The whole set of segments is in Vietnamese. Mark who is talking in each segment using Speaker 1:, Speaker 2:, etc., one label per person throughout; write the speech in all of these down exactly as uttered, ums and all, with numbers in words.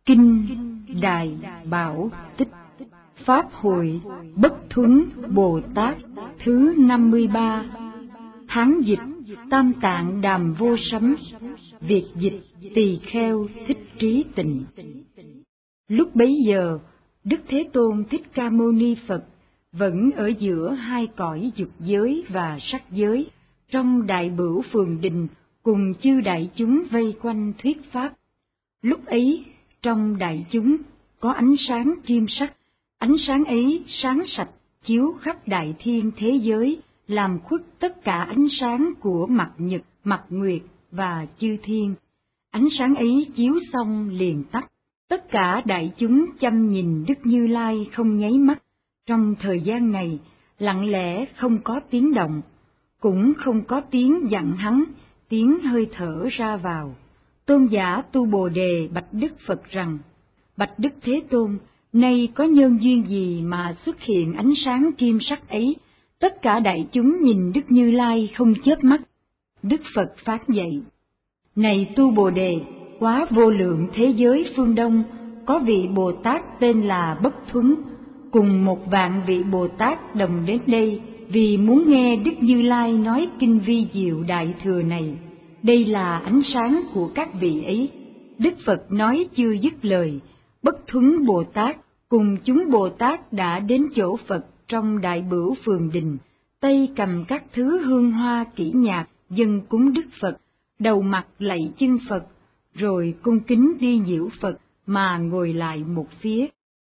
Speaker 1: Kinh Đại Bảo Tích Pháp Hội Bất Thuấn Bồ Tát thứ năm mươi ba. Hán dịch Tam Tạng Đàm Vô Sấm, Việt dịch Tỳ Kheo Thích Trí Tịnh. Lúc bấy giờ, Đức Thế Tôn Thích Ca Mâu Ni Phật vẫn ở giữa hai cõi dục giới và sắc giới, trong Đại Bửu Phường Đình cùng chư đại chúng vây quanh thuyết pháp. Lúc ấy, trong đại chúng có ánh sáng kim sắc, ánh sáng ấy sáng sạch chiếu khắp đại thiên thế giới, làm khuất tất cả ánh sáng của mặt nhật, mặt nguyệt và chư thiên. Ánh sáng ấy chiếu xong liền tắt. Tất cả đại chúng chăm nhìn Đức Như Lai không nháy mắt. Trong thời gian này, lặng lẽ không có tiếng động, cũng không có tiếng dặn hắn, tiếng hơi thở ra vào. Tôn giả Tu Bồ Đề bạch Đức Phật rằng: Bạch Đức Thế Tôn, nay có nhân duyên gì mà xuất hiện ánh sáng kim sắc ấy? Tất cả đại chúng nhìn Đức Như Lai không chớp mắt. Đức Phật phán dạy: Này Tu Bồ Đề, quá vô lượng thế giới phương Đông, có vị Bồ Tát tên là Bất Thuấn, cùng một vạn vị Bồ Tát đồng đến đây, vì muốn nghe Đức Như Lai nói kinh vi diệu đại thừa này. Đây là ánh sáng của các vị ấy. Đức Phật nói chưa dứt lời, Bất Thuấn Bồ Tát cùng chúng Bồ Tát đã đến chỗ Phật trong Đại Bửu Phường Đình, tay cầm các thứ hương hoa kỹ nhạc dâng cúng Đức Phật, đầu mặt lạy chân Phật, rồi cung kính đi nhiễu Phật mà ngồi lại một phía.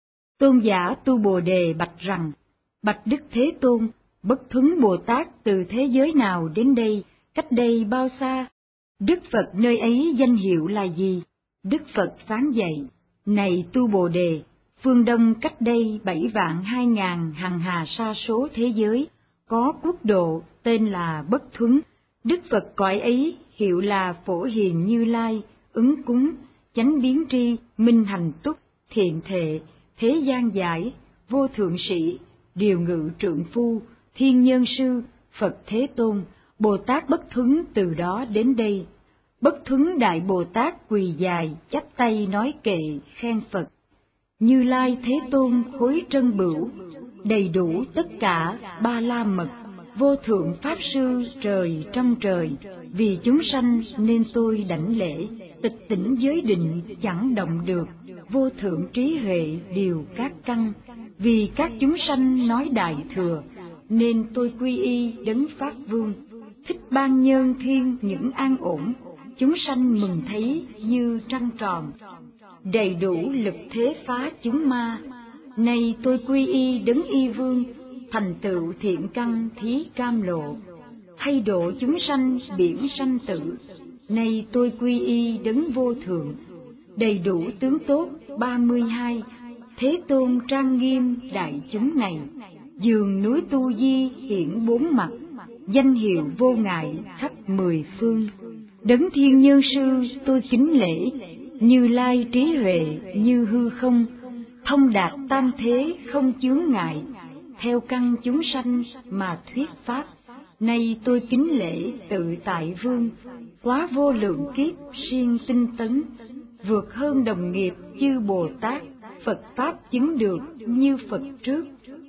Speaker 1: Tôn giả Tu Bồ Đề bạch rằng: Bạch Đức Thế Tôn, Bất Thuấn Bồ Tát từ thế giới nào đến đây, cách đây bao xa? Đức Phật nơi ấy danh hiệu là gì? Đức Phật phán dạy: Này Tu Bồ Đề, phương Đông cách đây bảy vạn hai ngàn hằng hà sa số thế giới, có quốc độ tên là Bất Thuấn. Đức Phật cõi ấy hiệu là Phổ Hiền Như Lai, ứng cúng, chánh biến tri, minh hành túc, thiện thệ, thế gian giải, vô thượng sĩ, điều ngự trượng phu, thiên nhân sư, Phật Thế Tôn, Bồ Tát Bất Thuấn từ đó đến đây. Bất Thuấn Đại Bồ Tát quỳ dài, chắp tay nói kệ, khen Phật: Như Lai Thế Tôn khối trân bửu, đầy đủ tất cả ba la mật, vô thượng pháp sư trời trong trời, vì chúng sanh nên tôi đảnh lễ, tịch tỉnh giới định chẳng động được, vô thượng trí huệ điều các căn, vì các chúng sanh nói đại thừa, nên tôi quy y đấng Pháp Vương, thích ban nhân thiên những an ổn, chúng sanh mừng thấy như trăng tròn, đầy đủ lực thế phá chúng ma. Nay tôi quy y đấng Y Vương, thành tựu thiện căn thí cam lộ, hay độ chúng sanh biển sanh tử. Nay tôi quy y đấng Vô Thượng, đầy đủ tướng tốt ba mươi hai, Thế Tôn trang nghiêm đại chúng này, dường núi Tu Di hiển bốn mặt, danh hiệu vô ngại khắp mười phương. Đấng Thiên Nhân Sư tôi kính lễ, Như Lai trí huệ như hư không, thông đạt tam thế không chướng ngại, theo căn chúng sanh mà thuyết pháp. Nay tôi kính lễ tự tại Vương, quá vô lượng kiếp siêng tinh tấn, vượt hơn đồng nghiệp chư Bồ Tát, Phật Pháp chứng được như Phật trước.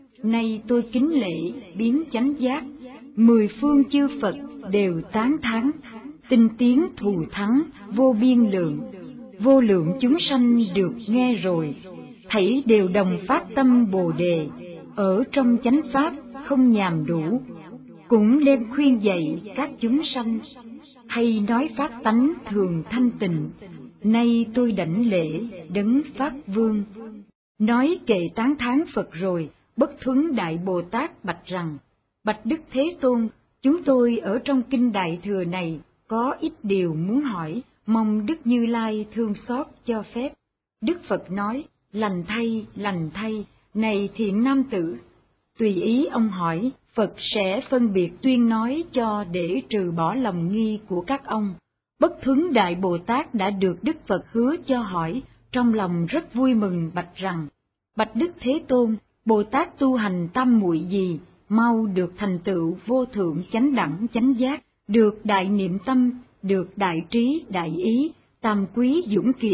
Speaker 1: Nay tôi kính lễ biến chánh giác, mười phương chư Phật đều tán thán, tinh tiến thù thắng vô biên lượng, vô lượng chúng sanh được nghe rồi, thảy đều đồng phát tâm Bồ Đề, ở trong chánh pháp không nhàm đủ, cũng đem khuyên dạy các chúng sanh, hay nói pháp tánh thường thanh tịnh. Nay tôi đảnh lễ đấng Pháp Vương. Nói kệ tán thán Phật rồi, Bất Thuấn Đại Bồ Tát bạch rằng: Bạch Đức Thế Tôn, chúng tôi ở trong kinh Đại Thừa này có ít điều muốn hỏi, mong Đức Như Lai thương xót cho phép. Đức Phật nói: Lành thay, lành thay, này thiện nam tử, tùy ý ông hỏi, Phật sẽ phân biệt tuyên nói cho để trừ bỏ lòng nghi của các ông. Bất Thuấn Đại Bồ Tát đã được Đức Phật hứa cho hỏi, trong lòng rất vui mừng bạch rằng: Bạch Đức Thế Tôn, Bồ Tát tu hành tam muội gì, mau được thành tựu vô thượng chánh đẳng chánh giác, được đại niệm tâm, được đại trí đại ý, tam quý dũng kiện,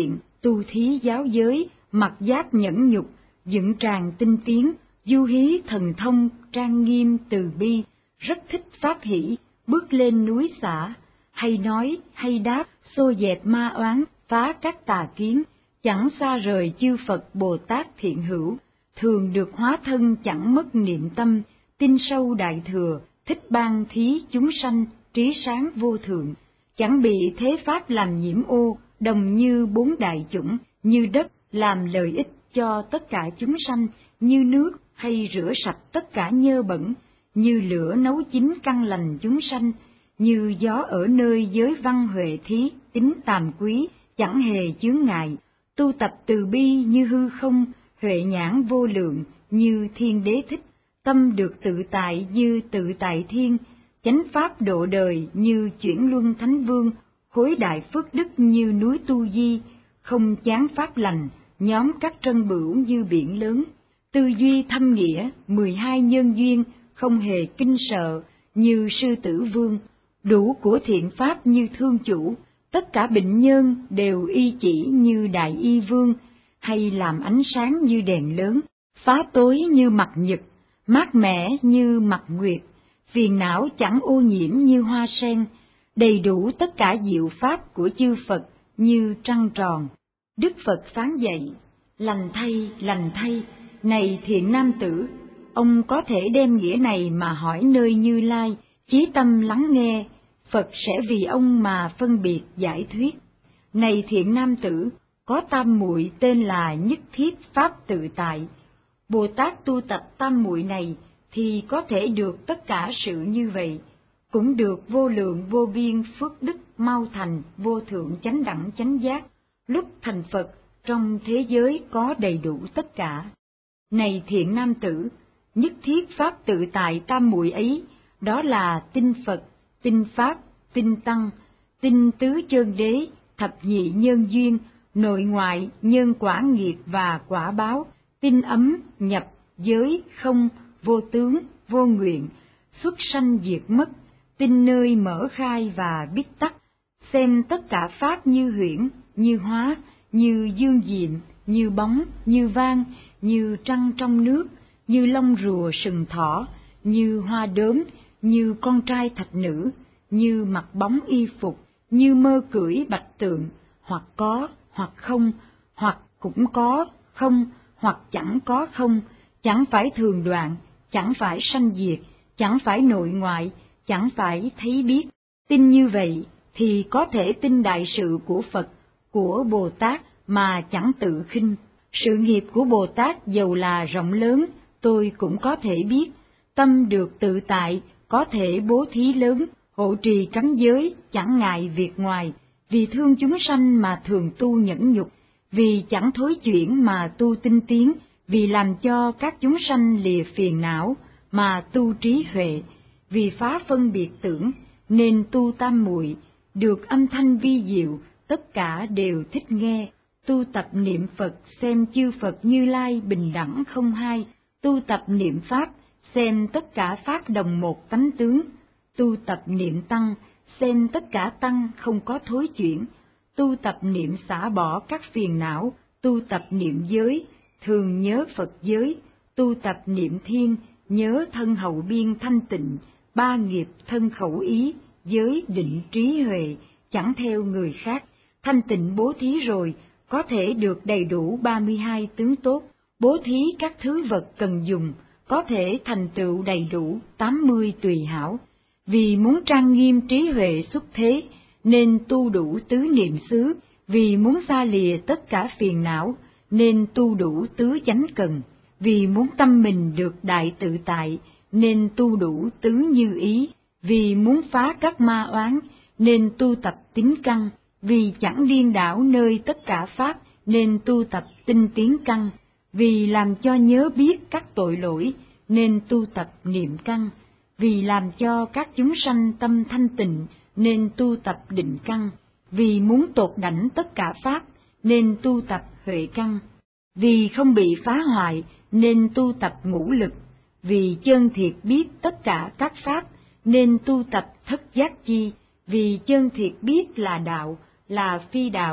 Speaker 1: tu thí giáo giới, mặc giáp nhẫn nhục, dựng tràng tinh tiến, du hí thần thông trang nghiêm từ bi, rất thích pháp hỷ, bước lên núi xả, hay nói hay đáp, xô dẹp ma oán, phá các tà kiến, chẳng xa rời chư Phật Bồ Tát thiện hữu, thường được hóa thân chẳng mất niệm tâm, tin sâu đại thừa, thích ban thí chúng sanh, trí sáng vô thượng, chẳng bị thế pháp làm nhiễm ô, đồng như bốn đại chủng, như đất làm lợi ích cho tất cả chúng sanh, như nước hay rửa sạch tất cả nhơ bẩn, như lửa nấu chín căn lành chúng sanh, như gió ở nơi giới văn huệ thí, tính tàm quý, chẳng hề chướng ngại, tu tập từ bi như hư không, huệ nhãn vô lượng, như thiên đế thích, tâm được tự tại như tự tại thiên, chánh pháp độ đời như chuyển luân thánh vương, khối đại phước đức như núi Tu Di, không chán pháp lành, nhóm các trân bửu như biển lớn, tư duy thâm nghĩa, mười hai nhân duyên, không hề kinh sợ, như sư tử vương, đủ của thiện pháp như thương chủ, tất cả bệnh nhân đều y chỉ như đại y vương, hay làm ánh sáng như đèn lớn, phá tối như mặt nhật, mát mẻ như mặt nguyệt, phiền não chẳng ô nhiễm như hoa sen, đầy đủ tất cả diệu pháp của chư Phật như trăng tròn. Đức Phật phán dạy, lành thay, lành thay, này thiện nam tử, ông có thể đem nghĩa này mà hỏi nơi Như Lai, chí tâm lắng nghe, Phật sẽ vì ông mà phân biệt giải thuyết. Này thiện nam tử, có tam muội tên là nhất thiết pháp tự tại. Bồ Tát tu tập tam muội này thì có thể được tất cả sự như vậy, cũng được vô lượng vô biên phước đức mau thành vô thượng chánh đẳng chánh giác, lúc thành Phật trong thế giới có đầy đủ tất cả. Này thiện nam tử, nhất thiết pháp tự tại tam muội ấy, đó là tin Phật, tin Pháp, tin Tăng, tin tứ chân đế, thập nhị nhân duyên, nội ngoại, nhân quả nghiệp và quả báo, tin ấm, nhập, giới, không, vô tướng, vô nguyện, xuất sanh diệt mất, tin nơi mở khai và biết tắt, xem tất cả pháp như huyễn, như hóa, như dương diệm, như bóng, như vang, như trăng trong nước, như lông rùa sừng thỏ, như hoa đốm, như con trai thạch nữ, như mặc bóng y phục, như mơ cưỡi bạch tượng, hoặc có, hoặc không, hoặc cũng có, không, hoặc chẳng có không, chẳng phải thường đoạn, chẳng phải sanh diệt, chẳng phải nội ngoại, chẳng phải thấy biết. Tin như vậy thì có thể tin đại sự của Phật, của Bồ Tát mà chẳng tự khinh. Sự nghiệp của Bồ Tát dầu là rộng lớn, tôi cũng có thể biết. Tâm được tự tại, có thể bố thí lớn, hộ trì cấm giới, chẳng ngại việc ngoài, vì thương chúng sanh mà thường tu nhẫn nhục, vì chẳng thối chuyển mà tu tinh tiến, vì làm cho các chúng sanh lìa phiền não mà tu trí huệ, vì phá phân biệt tưởng nên tu tam muội, được âm thanh vi diệu, tất cả đều thích nghe. Tu tập niệm Phật xem chư Phật Như Lai bình đẳng không hai, tu tập niệm Pháp xem tất cả Pháp đồng một tánh tướng, tu tập niệm Tăng xem tất cả Tăng không có thối chuyển, tu tập niệm xả bỏ các phiền não, tu tập niệm giới, thường nhớ Phật giới, tu tập niệm Thiên, nhớ thân hậu biên thanh tịnh, ba nghiệp thân khẩu ý, giới định trí huệ, chẳng theo người khác, thanh tịnh bố thí rồi, có thể được đầy đủ ba mươi hai tướng tốt, bố thí các thứ vật cần dùng, có thể thành tựu đầy đủ tám mươi tùy hảo. Vì muốn trang nghiêm trí huệ xuất thế, nên tu đủ tứ niệm xứ, vì muốn xa lìa tất cả phiền não, nên tu đủ tứ chánh cần, vì muốn tâm mình được đại tự tại, nên tu đủ tứ như ý, vì muốn phá các ma oán, nên tu tập tín căn, vì chẳng điên đảo nơi tất cả pháp, nên tu tập tinh tiến căn, vì làm cho nhớ biết các tội lỗi, nên tu tập niệm căn, vì làm cho các chúng sanh tâm thanh tịnh, nên tu tập định căn, vì muốn tột đảnh tất cả pháp, nên tu tập huệ căn, vì không bị phá hoại, nên tu tập ngũ lực, vì chân thiệt biết tất cả các pháp, nên tu tập thất giác chi, vì chân thiệt biết là đạo, là phi đạo,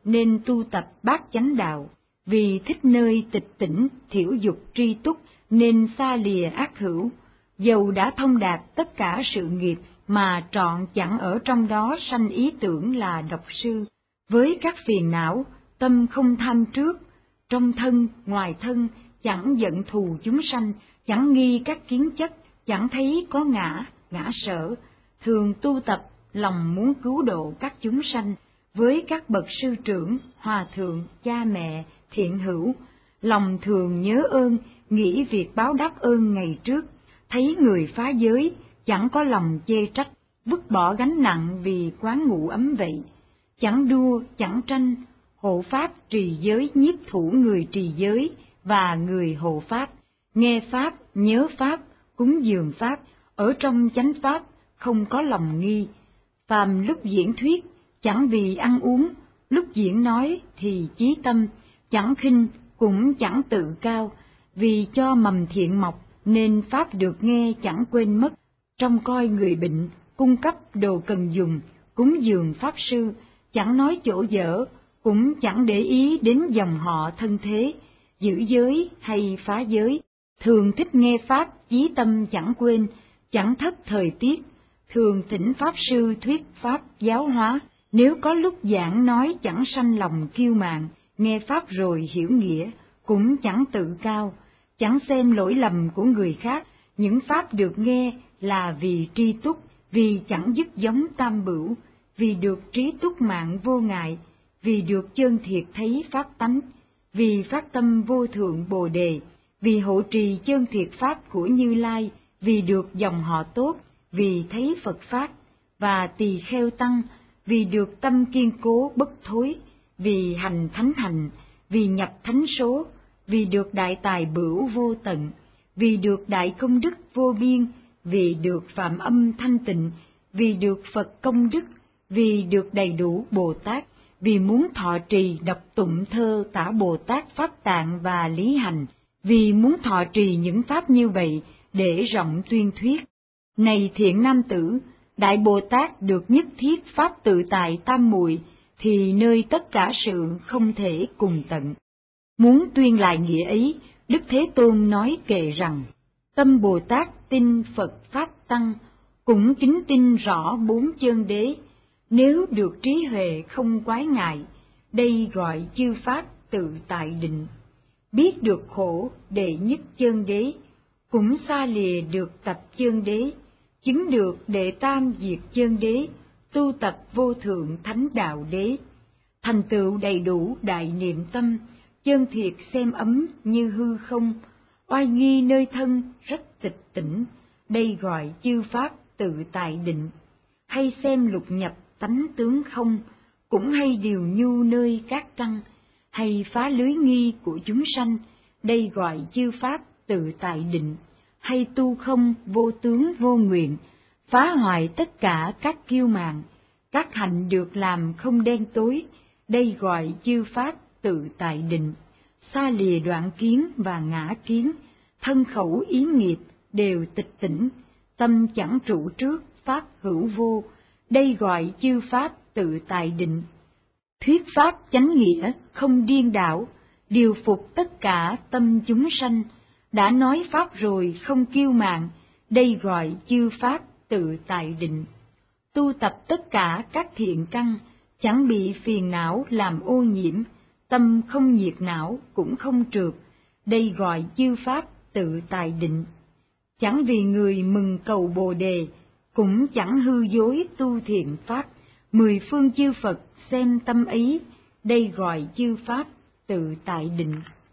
Speaker 1: nên tu tập bát chánh đạo, vì thích nơi tịch tỉnh, thiểu dục tri túc nên xa lìa ác hữu. Dầu đã thông đạt tất cả sự nghiệp mà trọn chẳng ở trong đó sanh ý tưởng là độc sư, với các phiền não, tâm không tham trước, trong thân, ngoài thân, chẳng giận thù chúng sanh, chẳng nghi các kiến chất, chẳng thấy có ngã, ngã sở, thường tu tập lòng muốn cứu độ các chúng sanh, với các bậc sư trưởng, hòa thượng, cha mẹ, thiện hữu, lòng thường nhớ ơn, nghĩ việc báo đáp ơn ngày trước, thấy người phá giới, chẳng có lòng chê trách, vứt bỏ gánh nặng vì quán ngụ ấm vậy, chẳng đua, chẳng tranh, hộ pháp trì giới nhiếp thủ người trì giới và người hộ pháp, nghe pháp, nhớ pháp, cúng dường pháp, ở trong chánh pháp, không có lòng nghi. Phàm lúc diễn thuyết, chẳng vì ăn uống, lúc diễn nói thì chí tâm, chẳng khinh cũng chẳng tự cao, vì cho mầm thiện mọc nên pháp được nghe chẳng quên mất. Trong coi người bệnh, cung cấp đồ cần dùng, cúng dường pháp sư, chẳng nói chỗ dở, cũng chẳng để ý đến dòng họ thân thế, giữ giới hay phá giới, thường thích nghe pháp, chí tâm chẳng quên, chẳng thất thời tiết, thường thỉnh pháp sư thuyết pháp giáo hóa, nếu có lúc giảng nói chẳng sanh lòng kiêu mạn, nghe pháp rồi hiểu nghĩa, cũng chẳng tự cao, chẳng xem lỗi lầm của người khác, những pháp được nghe là vì tri túc, vì chẳng dứt giống tam bửu, vì được trí túc mạng vô ngại, vì được chân thiệt thấy pháp tánh, vì phát tâm vô thượng bồ đề, vì hộ trì chân thiệt pháp của Như Lai, vì được dòng họ tốt, vì thấy Phật pháp, và tỳ kheo tăng, vì được tâm kiên cố bất thối, vì hành thánh hành, vì nhập thánh số, vì được đại tài bửu vô tận, vì được đại công đức vô biên, vì được phạm âm thanh tịnh, vì được Phật công đức, vì được đầy đủ Bồ Tát, vì muốn thọ trì đọc tụng thơ tả Bồ Tát Pháp Tạng và Lý Hành, vì muốn thọ trì những pháp như vậy để rộng tuyên thuyết. Này thiện nam tử, Đại Bồ Tát được nhất thiết pháp tự tại tam muội, thì nơi tất cả sự không thể cùng tận. Muốn tuyên lại nghĩa ấy, Đức Thế Tôn nói kệ rằng, tâm Bồ Tát tin Phật Pháp Tăng, cũng kính tin rõ bốn chân đế, nếu được trí huệ không quái ngại, đây gọi chư Pháp tự tại định. Biết được khổ đệ nhất chân đế, cũng xa lìa được tập chân đế, chứng được đệ tam diệt chân đế, tu tập vô thượng thánh đạo đế, thành tựu đầy đủ đại niệm tâm, chân thiệt xem ấm như hư không, oai nghi nơi thân rất tịch tỉnh, đây gọi chư pháp tự tại định. Hay xem lục nhập tánh tướng không, cũng hay điều nhu nơi các trăng, hay phá lưới nghi của chúng sanh, đây gọi chư pháp tự tại định. Hay tu không vô tướng vô nguyện, phá hoại tất cả các kiêu mạn, các hạnh được làm không đen tối, đây gọi chư pháp tự tại định. Xa lìa đoạn kiến và ngã kiến, thân khẩu ý nghiệp đều tịch tỉnh, tâm chẳng trụ trước pháp hữu vô, đây gọi chư pháp tự tại định. Thuyết pháp chánh nghĩa không điên đảo, điều phục tất cả tâm chúng sanh, đã nói pháp rồi không kiêu mạn, đây gọi chư pháp tự tại định. Tu tập tất cả các thiện căn, chẳng bị phiền não làm ô nhiễm, tâm không nhiệt não cũng không trượt, đây gọi chư pháp tự tại định. Chẳng vì người mừng cầu Bồ đề, cũng chẳng hư dối tu thiện pháp, mười phương chư Phật xem tâm ấy, đây gọi chư pháp tự tại định.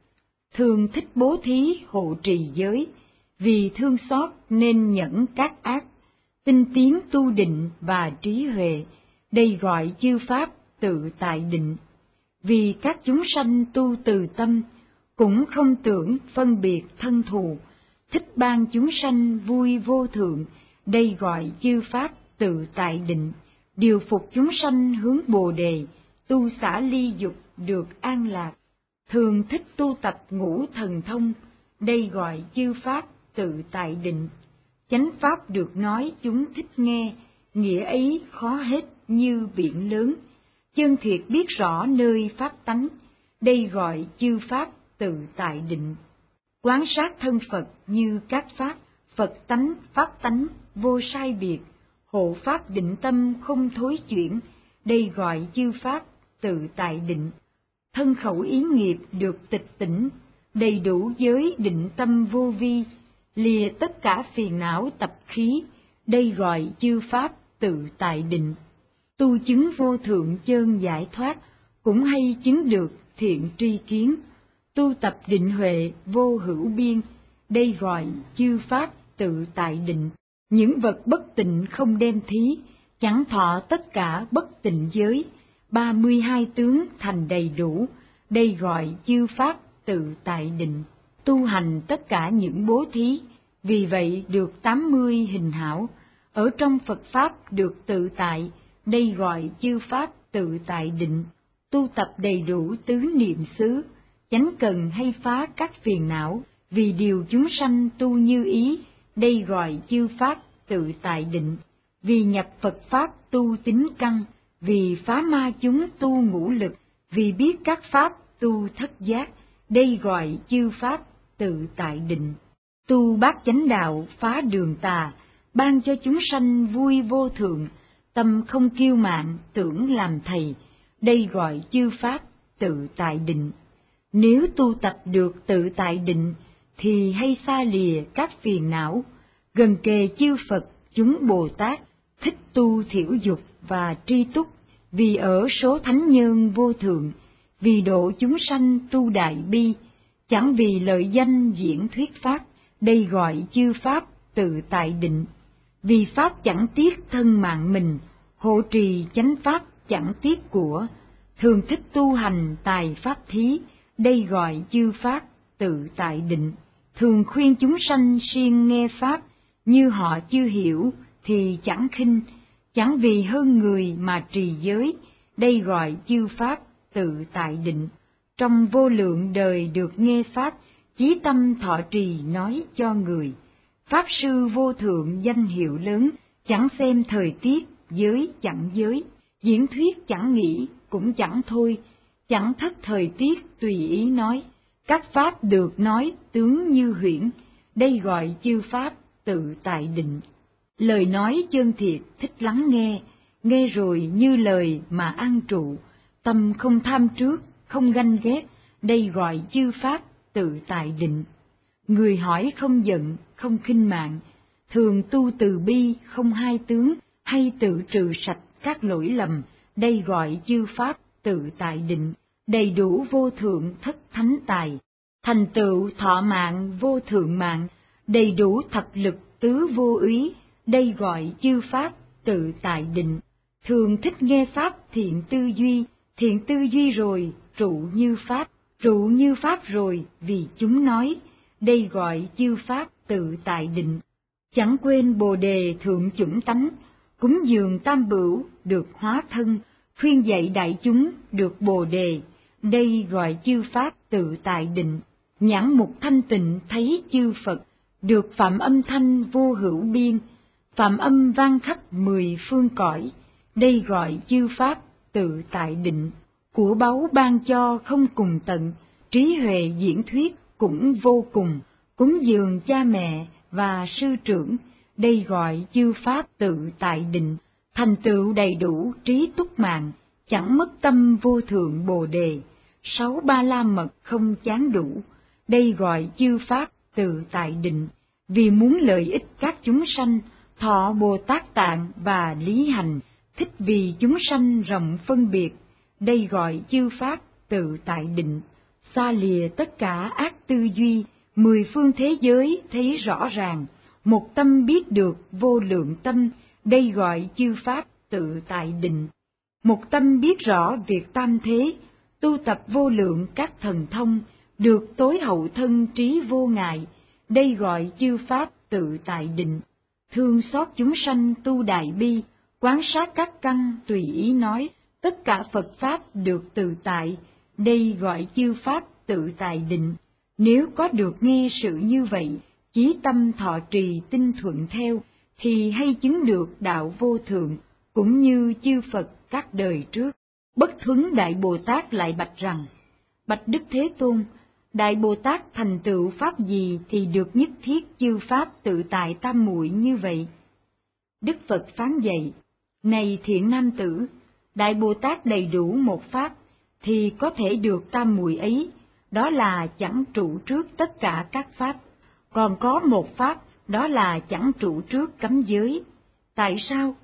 Speaker 1: Thường thích bố thí hộ trì giới, vì thương xót nên nhẫn các ác, tinh tiến tu định và trí huệ, đây gọi chư pháp tự tại định. Vì các chúng sanh tu từ tâm, cũng không tưởng phân biệt thân thù, thích ban chúng sanh vui vô thượng, đây gọi chư pháp tự tại định. Điều phục chúng sanh hướng Bồ đề, tu xả ly dục được an lạc, thường thích tu tập ngũ thần thông, đây gọi chư pháp tự tại định. Chánh pháp được nói chúng thích nghe, nghĩa ấy khó hết như biển lớn, chân thiệt biết rõ nơi pháp tánh, đây gọi chư pháp tự tại định. Quán sát thân Phật như các pháp, Phật tánh, pháp tánh, vô sai biệt, hộ pháp định tâm không thối chuyển, đây gọi chư pháp tự tại định. Thân khẩu ý nghiệp được tịch tỉnh, đầy đủ giới định tâm vô vi, lìa tất cả phiền não tập khí, đây gọi chư pháp tự tại định. Tu chứng vô thượng chân giải thoát, cũng hay chứng được thiện tri kiến, tu tập định huệ vô hữu biên, đây gọi chư pháp tự tại định. Những vật bất tịnh không đem thí, chẳng thọ tất cả bất tịnh giới, ba mươi hai tướng thành đầy đủ, đây gọi chư pháp tự tại định. Tu hành tất cả những bố thí, vì vậy được tám mươi hình hảo, ở trong Phật Pháp được tự tại, đây gọi chư pháp tự tại định. Tu tập đầy đủ tứ niệm xứ, chánh cần hay phá các phiền não, vì điều chúng sanh tu như ý, đây gọi chư pháp tự tại định. Vì nhập Phật Pháp tu tín căn, vì phá ma chúng tu ngũ lực, vì biết các pháp tu thất giác, đây gọi chư pháp tự tại định. Tu bát chánh đạo phá đường tà, ban cho chúng sanh vui vô thượng, tâm không kiêu mạn tưởng làm thầy, đây gọi chư pháp tự tại định. Nếu tu tập được tự tại định, thì hay xa lìa các phiền não, gần kề chư Phật chúng Bồ Tát, thích tu thiểu dục và tri túc, vì ở số thánh nhân vô thượng, vì độ chúng sanh tu đại bi, chẳng vì lợi danh diễn thuyết pháp, đây gọi chư pháp tự tại định. Vì pháp chẳng tiếc thân mạng mình, hộ trì chánh pháp chẳng tiếc của, thường thích tu hành tài pháp thí, đây gọi chư pháp tự tại định. Thường khuyên chúng sanh siêng nghe pháp, như họ chưa hiểu thì chẳng khinh, chẳng vì hơn người mà trì giới, đây gọi chư pháp tự tại định. Trong vô lượng đời được nghe pháp, chí tâm thọ trì nói cho người. Pháp sư vô thượng danh hiệu lớn, chẳng xem thời tiết, giới chẳng giới, diễn thuyết chẳng nghĩ, cũng chẳng thôi, chẳng thất thời tiết tùy ý nói. Các pháp được nói tướng như huyễn, đây gọi chư pháp tự tại định. Lời nói chân thiệt thích lắng nghe, nghe rồi như lời mà an trụ, tâm không tham trước, không ganh ghét, đây gọi chư pháp tự tại định. Người hỏi không giận, không khinh mạng, thường tu từ bi không hai tướng, hay tự trừ sạch các lỗi lầm, đây gọi chư pháp tự tại định. Đầy đủ vô thượng thất thánh tài, thành tựu thọ mạng vô thượng mạng, đầy đủ thập lực tứ vô úy, đây gọi chư pháp tự tại định. Thường thích nghe pháp thiện tư duy, thiện tư duy rồi trụ như pháp, trụ như pháp rồi vì chúng nói, đây gọi chư pháp tự tại định. Chẳng quên bồ đề thượng chủng tánh, cúng dường tam bửu được hóa thân, khuyên dạy đại chúng được bồ đề, đây gọi chư pháp tự tại định. Nhãn mục thanh tịnh thấy chư Phật, được phạm âm thanh vô hữu biên, phạm âm vang khắp mười phương cõi, đây gọi chư pháp tự tại định. Của báu ban cho không cùng tận, trí huệ diễn thuyết cũng vô cùng, cúng dường cha mẹ và sư trưởng, đây gọi chư pháp tự tại định. Thành tựu đầy đủ trí túc mạng, chẳng mất tâm vô thượng bồ đề, sáu ba la mật không chán đủ, đây gọi chư pháp tự tại định. Vì muốn lợi ích các chúng sanh, thọ Bồ Tát Tạng và lý hành, thích vì chúng sanh rộng phân biệt, đây gọi chư pháp tự tại định. Xa lìa tất cả ác tư duy, mười phương thế giới thấy rõ ràng, một tâm biết được vô lượng tâm, đây gọi chư pháp tự tại định. Một tâm biết rõ việc tam thế, tu tập vô lượng các thần thông, được tối hậu thân trí vô ngại, đây gọi chư pháp tự tại định. Thương xót chúng sanh tu đại bi, quán sát các căn tùy ý nói, tất cả Phật pháp được tự tại, đây gọi chư pháp tự tại định. Nếu có được nghe sự như vậy, chí tâm thọ trì tinh thuận theo, thì hay chứng được đạo vô thượng, cũng như chư Phật các đời trước. Bất Thuấn Đại Bồ Tát lại bạch rằng: Bạch Đức Thế Tôn, Đại Bồ Tát thành tựu pháp gì thì được nhất thiết chư pháp tự tại tam muội như vậy? Đức Phật phán dạy: Này thiện nam tử, Đại Bồ Tát đầy đủ một pháp thì có thể được tam muội ấy, đó là chẳng trụ trước tất cả các pháp. Còn có một pháp, đó là chẳng trụ trước cấm giới. Tại sao?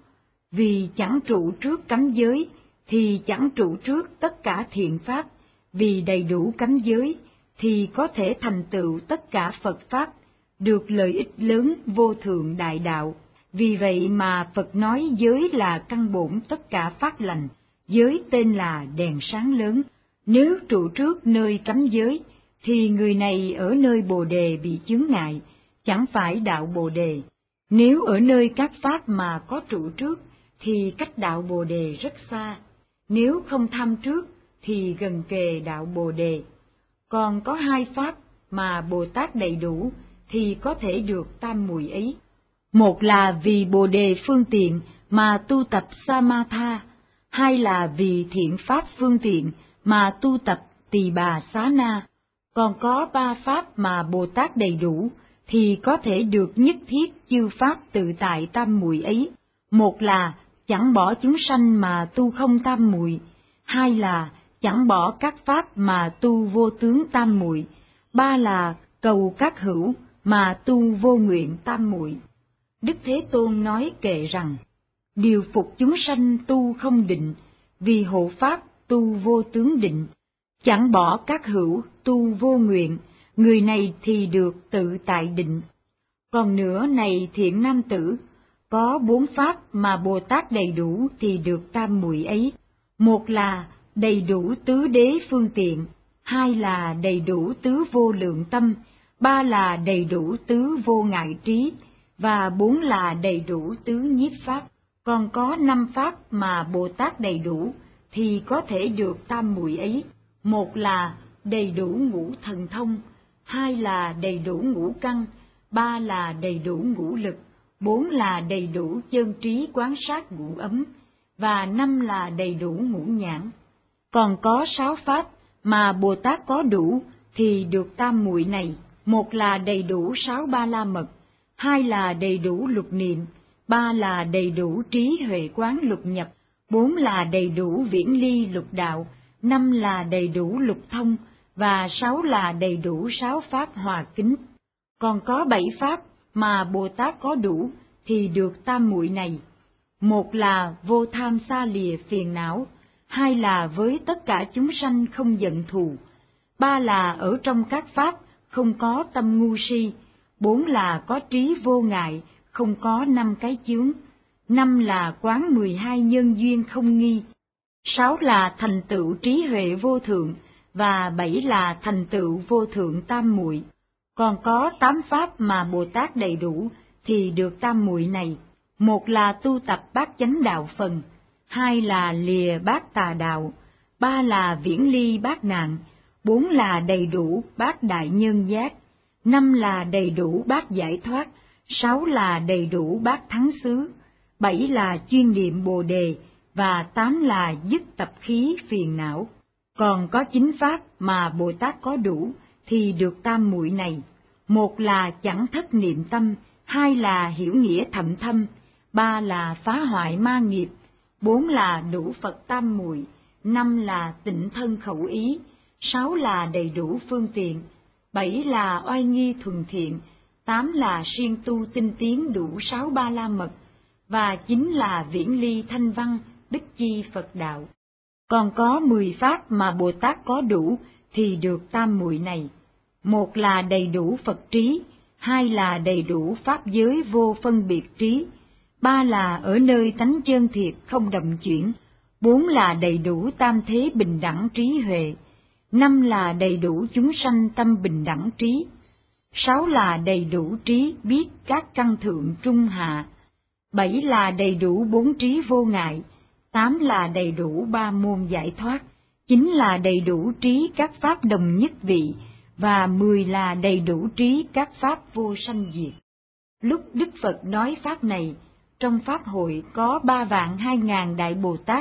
Speaker 1: Vì chẳng trụ trước cấm giới thì chẳng trụ trước tất cả thiện pháp, vì đầy đủ cấm giới thì có thể thành tựu tất cả Phật pháp, được lợi ích lớn vô thượng đại đạo. Vì vậy mà Phật nói giới là căn bổn tất cả pháp lành, giới tên là đèn sáng lớn. Nếu trụ trước nơi cấm giới thì người này ở nơi Bồ Đề bị chướng ngại, chẳng phải đạo Bồ Đề. Nếu ở nơi các pháp mà có trụ trước thì cách đạo Bồ Đề rất xa. Nếu không tham trước thì gần kề đạo Bồ Đề. Còn có hai pháp mà Bồ Tát đầy đủ thì có thể được tam muội ấy. Một là vì Bồ Đề phương tiện mà tu tập Samatha, hai là vì thiện pháp phương tiện mà tu tập Tỳ Bà Xá Na. Còn có ba pháp mà Bồ Tát đầy đủ thì có thể được nhất thiết chư pháp tự tại tam muội ấy. Một là chẳng bỏ chúng sanh mà tu không tam muội, hai là chẳng bỏ các pháp mà tu vô tướng tam muội, ba là cầu các hữu mà tu vô nguyện tam muội. Đức Thế Tôn nói kệ rằng: Điều phục chúng sanh tu không định, vì hộ pháp tu vô tướng định. Chẳng bỏ các hữu tu vô nguyện, người này thì được tự tại định. Còn nữa này thiện nam tử, có bốn pháp mà Bồ Tát đầy đủ thì được tam muội ấy. Một là đầy đủ tứ đế phương tiện, hai là đầy đủ tứ vô lượng tâm, ba là đầy đủ tứ vô ngại trí, và bốn là đầy đủ tứ nhiếp pháp. Còn có năm pháp mà Bồ Tát đầy đủ thì có thể được tam muội ấy. Một là đầy đủ ngũ thần thông, hai là đầy đủ ngũ căn, ba là đầy đủ ngũ lực, bốn là đầy đủ chân trí quán sát ngũ ấm, và năm là đầy đủ ngũ nhãn. Còn có sáu pháp mà Bồ Tát có đủ thì được tam muội này. Một là đầy đủ sáu ba la mật, hai là đầy đủ lục niệm, ba là đầy đủ trí huệ quán lục nhập, bốn là đầy đủ viễn ly lục đạo, năm là đầy đủ lục thông, và sáu là đầy đủ sáu pháp hòa kính. Còn có bảy pháp mà Bồ Tát có đủ thì được tam muội này. Một là vô tham xa lìa phiền não, hai là với tất cả chúng sanh không giận thù, ba là ở trong các pháp không có tâm ngu si, bốn là có trí vô ngại, không có năm cái chướng, năm là quán mười hai nhân duyên không nghi, sáu là thành tựu trí huệ vô thượng, và bảy là thành tựu vô thượng tam muội. Còn có tám pháp mà Bồ Tát đầy đủ thì được tam muội này. Một là tu tập bát chánh đạo phần, hai là lìa bát tà đạo, ba là viễn ly bát nạn, bốn là đầy đủ bát đại nhân giác, năm là đầy đủ bát giải thoát, sáu là đầy đủ bát thắng xứ, bảy là chuyên niệm Bồ Đề, và tám là dứt tập khí phiền não. Còn có chín pháp mà Bồ Tát có đủ thì được tam muội này. Một là chẳng thất niệm tâm, hai là hiểu nghĩa thậm thâm, ba là phá hoại ma nghiệp, bốn là đủ Phật tam muội, năm là tịnh thân khẩu ý, sáu là đầy đủ phương tiện, bảy là oai nghi thuần thiện, tám là siêng tu tinh tiến đủ sáu ba la mật, và chín là viễn ly thanh văn, đức chi Phật đạo. Còn có mười pháp mà Bồ Tát có đủ thì được tam muội này. Một là đầy đủ Phật trí, hai là đầy đủ pháp giới vô phân biệt trí, ba là ở nơi tánh chân thiệt không đậm chuyển, bốn là đầy đủ tam thế bình đẳng trí huệ, năm là đầy đủ chúng sanh tâm bình đẳng trí, sáu là đầy đủ trí biết các căn thượng trung hạ, bảy là đầy đủ bốn trí vô ngại, tám là đầy đủ ba môn giải thoát, chín là đầy đủ trí các pháp đồng nhất vị, và mười là đầy đủ trí các pháp vô sanh diệt. Lúc Đức Phật nói pháp này, trong pháp hội có ba vạn hai ngàn đại Bồ Tát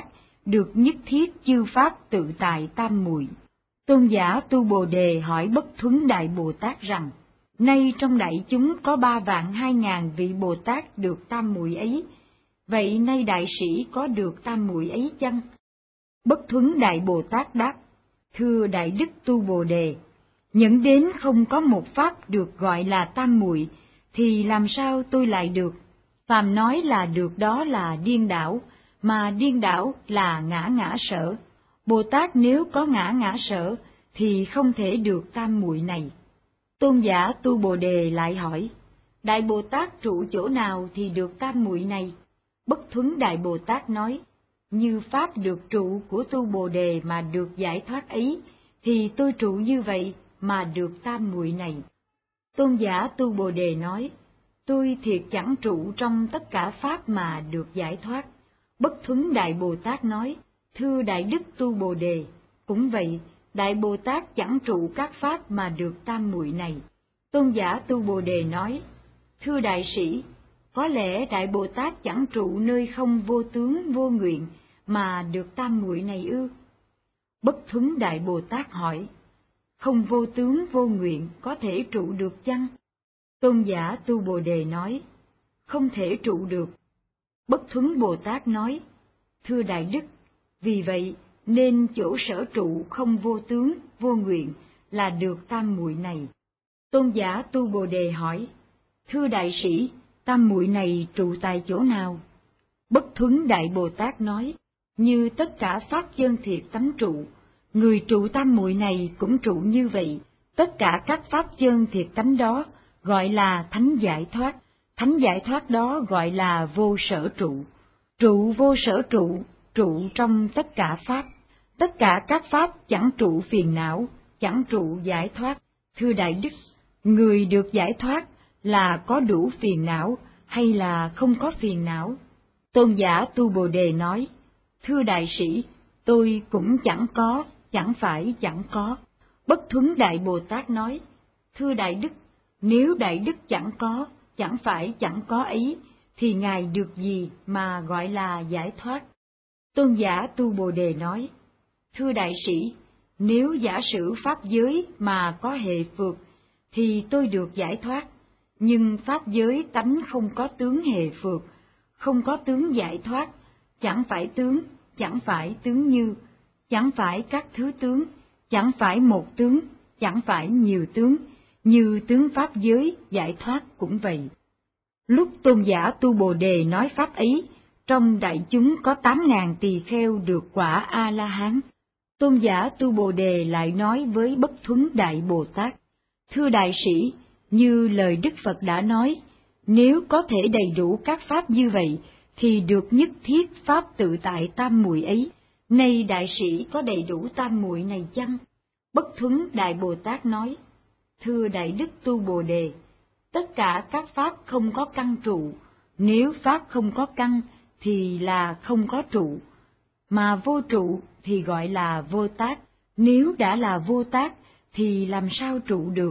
Speaker 1: được nhất thiết chư pháp tự tại tam muội. Tôn giả Tu Bồ Đề hỏi Bất Thuấn Đại Bồ Tát rằng: nay trong đại chúng có ba vạn hai ngàn vị Bồ Tát được tam muội ấy, vậy nay đại sĩ có được tam muội ấy chăng? Bất Thuấn Đại Bồ Tát đáp: thưa Đại Đức Tu Bồ Đề, nhận đến không có một pháp được gọi là tam muội, thì làm sao tôi lại được? Phàm nói là được đó là điên đảo, mà điên đảo là ngã ngã sở. Bồ Tát nếu có ngã ngã sở thì không thể được tam muội này. Tôn giả Tu Bồ Đề lại hỏi: Đại Bồ Tát trụ chỗ nào thì được tam muội này? Bất Thuấn Đại Bồ Tát nói: như pháp được trụ của Tu Bồ Đề mà được giải thoát ấy, thì tôi trụ như vậy mà được tam muội này. Tôn giả Tu Bồ Đề nói: tôi thiệt chẳng trụ trong tất cả pháp mà được giải thoát. Bất Thuấn Đại Bồ Tát nói: thưa Đại Đức Tu Bồ Đề, cũng vậy, Đại Bồ Tát chẳng trụ các pháp mà được tam muội này. Tôn giả Tu Bồ Đề nói: thưa đại sĩ, có lẽ Đại Bồ Tát chẳng trụ nơi không vô tướng vô nguyện mà được tam muội này ư? Bất Thuấn Đại Bồ Tát hỏi: không vô tướng vô nguyện có thể trụ được chăng? Tôn giả Tu Bồ Đề nói: không thể trụ được. Bất Thuấn Bồ Tát nói: thưa Đại Đức, vì vậy nên chỗ sở trụ không vô tướng vô nguyện là được tam muội này. Tôn giả Tu Bồ Đề hỏi: thưa đại sĩ, tam muội này trụ tại chỗ nào? Bất Thuấn Đại Bồ Tát nói: như tất cả pháp chân thiệt tánh trụ, người trụ tam muội này cũng trụ như vậy. Tất cả các pháp chân thiệt tánh đó gọi là thánh giải thoát, thánh giải thoát đó gọi là vô sở trụ. Trụ vô sở trụ, trụ trong tất cả pháp. Tất cả các pháp chẳng trụ phiền não, chẳng trụ giải thoát. Thưa Đại Đức, người được giải thoát là có đủ phiền não hay là không có phiền não? Tôn giả Tu Bồ Đề nói: thưa đại sĩ, tôi cũng chẳng có, chẳng phải chẳng có. Bất Thuấn Đại Bồ Tát nói: thưa Đại Đức, nếu Đại Đức chẳng có, chẳng phải chẳng có ấy, thì Ngài được gì mà gọi là giải thoát? Tôn giả Tu Bồ Đề nói: thưa đại sĩ, nếu giả sử pháp giới mà có hệ phược, thì tôi được giải thoát, nhưng pháp giới tánh không có tướng hệ phược, không có tướng giải thoát, chẳng phải tướng, chẳng phải tướng như, chẳng phải các thứ tướng, chẳng phải một tướng, chẳng phải nhiều tướng, như tướng pháp giới giải thoát cũng vậy. Lúc tôn giả Tu Bồ Đề nói pháp ấy, trong đại chúng có tám ngàn tỳ kheo được quả A-la-hán. Tôn giả Tu Bồ Đề lại nói với Bất Thuấn Đại Bồ Tát: thưa đại sĩ, như lời Đức Phật đã nói, nếu có thể đầy đủ các pháp như vậy, thì được nhất thiết pháp tự tại tam muội ấy. Nay đại sĩ có đầy đủ tam muội này chăng? Bất Thuấn Đại Bồ Tát nói: thưa Đại Đức Tu Bồ Đề, tất cả các pháp không có căn trụ, nếu pháp không có căn thì là không có trụ, mà vô trụ thì gọi là vô tác, nếu đã là vô tác thì làm sao trụ được?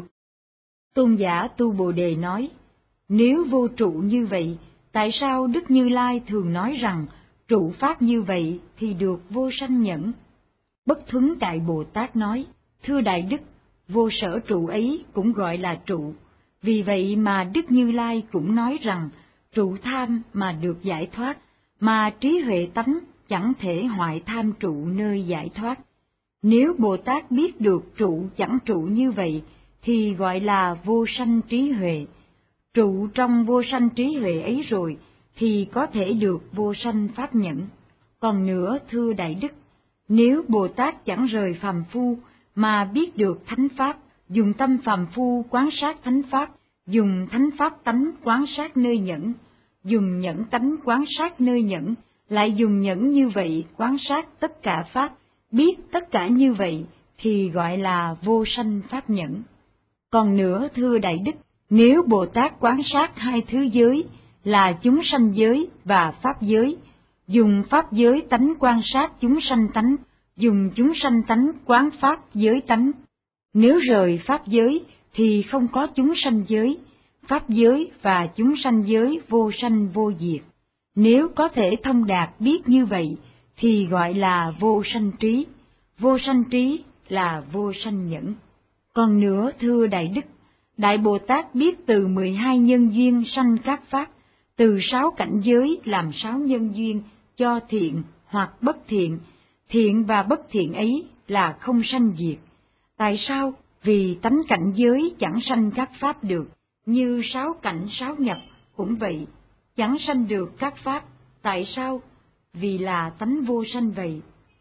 Speaker 1: Tôn giả Tu Bồ Đề nói: nếu vô trụ như vậy, tại sao Đức Như Lai thường nói rằng trụ pháp như vậy thì được vô sanh nhẫn? Bất Thuấn Đại Bồ Tát nói: thưa Đại Đức, vô sở trụ ấy cũng gọi là trụ, vì vậy mà Đức Như Lai cũng nói rằng trụ tham mà được giải thoát, mà trí huệ tánh chẳng thể hoại tham trụ nơi giải thoát. Nếu Bồ Tát biết được trụ chẳng trụ như vậy, thì gọi là vô sanh trí huệ. Trụ trong vô sanh trí huệ ấy rồi, thì có thể được vô sanh pháp nhẫn. Còn nữa, thưa Đại Đức, nếu Bồ Tát chẳng rời phàm phu, mà biết được thánh pháp, dùng tâm phàm phu quán sát thánh pháp, dùng thánh pháp tánh quán sát nơi nhẫn, dùng nhẫn tánh quán sát nơi nhẫn, lại dùng nhẫn như vậy quán sát tất cả pháp, biết tất cả như vậy, thì gọi là vô sanh pháp nhẫn. Còn nữa, thưa Đại Đức, nếu Bồ Tát quán sát hai thứ giới là chúng sanh giới và pháp giới, dùng pháp giới tánh quan sát chúng sanh tánh, dùng chúng sanh tánh quán pháp giới tánh. Nếu rời pháp giới thì không có chúng sanh giới, pháp giới và chúng sanh giới vô sanh vô diệt. Nếu có thể thông đạt biết như vậy, thì gọi là vô sanh trí, vô sanh trí là vô sanh nhẫn. Còn nữa thưa Đại Đức, Đại Bồ Tát biết từ mười hai nhân duyên sanh các pháp, từ sáu cảnh giới làm sáu nhân duyên cho thiện hoặc bất thiện, thiện và bất thiện ấy là không sanh diệt. Tại sao? Vì tánh cảnh giới chẳng sanh các pháp được, như sáu cảnh sáu nhập cũng vậy, chẳng sanh được các pháp. Tại sao? Vì là tánh vô sanh vậy.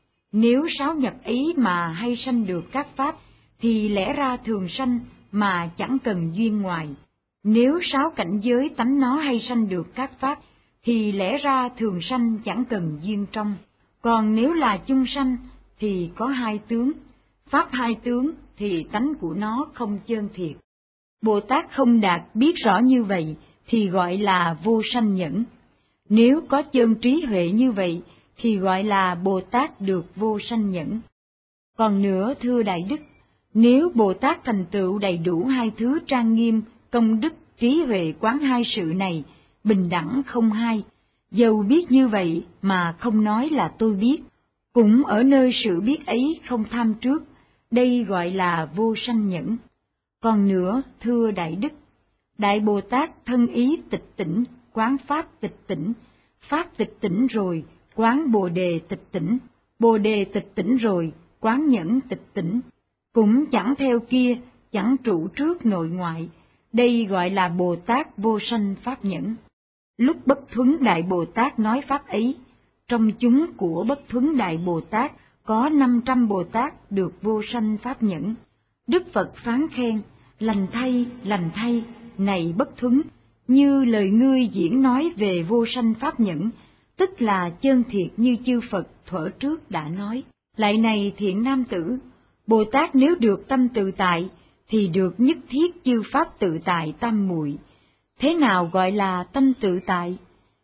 Speaker 1: Nếu sáu nhập ấy mà hay sanh được các pháp, thì lẽ ra thường sanh mà chẳng cần duyên ngoài. Nếu sáu cảnh giới tánh nó hay sanh được các pháp, thì lẽ ra thường sanh chẳng cần duyên trong. Còn nếu là chung sanh, thì có hai tướng, pháp hai tướng thì tánh của nó không chơn thiệt. Bồ Tát không đạt biết rõ như vậy, thì gọi là vô sanh nhẫn. Nếu có chân trí huệ như vậy, thì gọi là Bồ Tát được vô sanh nhẫn. Còn nữa thưa Đại Đức, nếu Bồ Tát thành tựu đầy đủ hai thứ trang nghiêm, công đức, trí huệ quán hai sự này, bình đẳng không hai, dầu biết như vậy mà không nói là tôi biết, cũng ở nơi sự biết ấy không tham trước, đây gọi là vô sanh nhẫn. Còn nữa thưa Đại Đức, Đại Bồ Tát thân ý tịch tỉnh, quán pháp tịch tỉnh, pháp tịch tỉnh rồi, quán Bồ Đề tịch tỉnh, Bồ Đề tịch tỉnh rồi, quán nhẫn tịch tỉnh, cũng chẳng theo kia, chẳng trụ trước nội ngoại, đây gọi là Bồ Tát vô sanh pháp nhẫn. Lúc Bất Thuấn Đại Bồ Tát nói pháp ấy, trong chúng của Bất Thuấn Đại Bồ Tát có năm trăm Bồ Tát được vô sanh pháp nhẫn. Đức Phật phán khen, lành thay, lành thay, này Bất Thuấn, như lời ngươi diễn nói về vô sanh pháp nhẫn, tức là chân thiệt như chư Phật thuở trước đã nói. Lại này thiện nam tử, Bồ Tát nếu được tâm tự tại, thì được nhất thiết chư pháp tự tại tam muội. Thế nào gọi là tâm tự tại?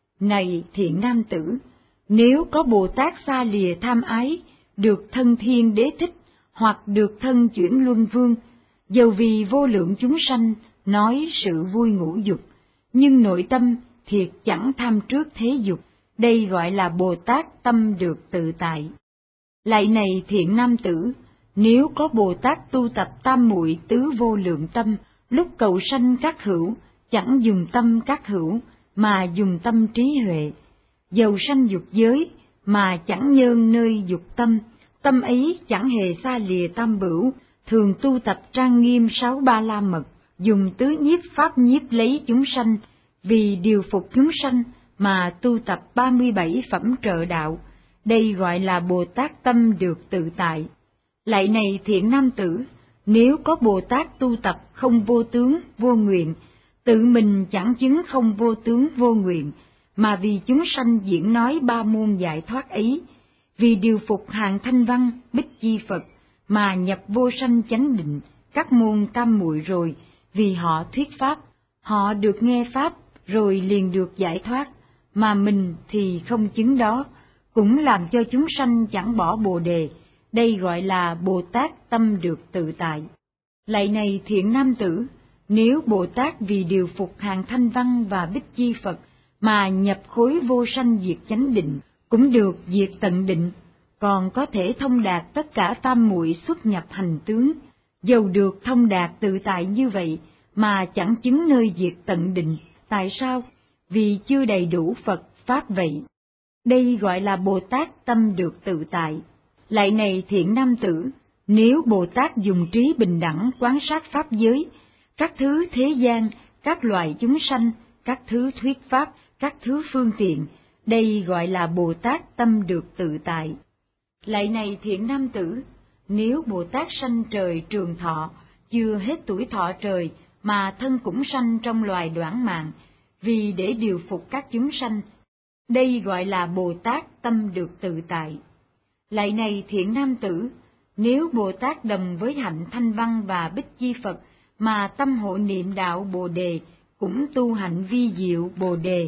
Speaker 1: Này thiện nam tử, nếu có Bồ Tát xa lìa tham ái, được thân thiên đế thích, hoặc được thân chuyển luân vương, dầu vì vô lượng chúng sanh nói sự vui ngũ dục, nhưng nội tâm thiệt chẳng tham trước thế dục, đây gọi là Bồ Tát tâm được tự tại. Lại này thiện nam tử, nếu có Bồ Tát tu tập tam muội tứ vô lượng tâm, lúc cầu sanh các hữu, chẳng dùng tâm các hữu, mà dùng tâm trí huệ, dầu sanh dục giới, mà chẳng nhơn nơi dục tâm, tâm ấy chẳng hề xa lìa tam bửu, thường tu tập trang nghiêm sáu ba la mật, dùng tứ nhiếp pháp nhiếp lấy chúng sanh, vì điều phục chúng sanh mà tu tập ba mươi bảy phẩm trợ đạo, đây gọi là Bồ Tát tâm được tự tại. Lại này thiện nam tử, nếu có Bồ Tát tu tập không vô tướng, vô nguyện, tự mình chẳng chứng không vô tướng, vô nguyện, mà vì chúng sanh diễn nói ba môn giải thoát ấy, vì điều phục hàng thanh văn, bích chi Phật, mà nhập vô sanh chánh định, các môn tam muội rồi, vì họ thuyết pháp, họ được nghe pháp, rồi liền được giải thoát, mà mình thì không chứng đó, cũng làm cho chúng sanh chẳng bỏ Bồ Đề, đây gọi là Bồ Tát tâm được tự tại. Lại này thiện nam tử, nếu Bồ Tát vì điều phục hàng thanh văn và bích chi Phật, mà nhập khối vô sanh diệt chánh định, cũng được diệt tận định, còn có thể thông đạt tất cả tam muội xuất nhập hành tướng, dầu được thông đạt tự tại như vậy, mà chẳng chứng nơi diệt tận định. Tại sao? Vì chưa đầy đủ Phật Pháp vậy. Đây gọi là Bồ Tát tâm được tự tại. Lại này thiện nam tử, nếu Bồ Tát dùng trí bình đẳng quán sát pháp giới, các thứ thế gian, các loài chúng sanh, các thứ thuyết pháp, các thứ phương tiện, đây gọi là Bồ Tát tâm được tự tại. Lại này thiện nam tử, nếu Bồ Tát sanh trời trường thọ, chưa hết tuổi thọ trời, mà thân cũng sanh trong loài đoản mạng, vì để điều phục các chúng sanh, đây gọi là Bồ Tát tâm được tự tại. Lại này thiện nam tử, nếu Bồ Tát đồng với hạnh thanh văn và bích chi Phật, mà tâm hộ niệm đạo Bồ Đề, cũng tu hạnh vi diệu Bồ Đề,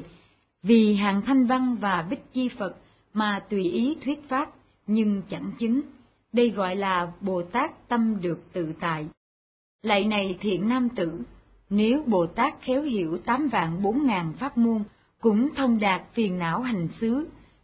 Speaker 1: vì hàng thanh văn và bích chi Phật mà tùy ý thuyết pháp, nhưng chẳng chứng, đây gọi là Bồ Tát tâm được tự tại. Lại này thiện nam tử, nếu Bồ Tát khéo hiểu tám vạn bốn ngàn pháp môn, cũng thông đạt phiền não hành xứ,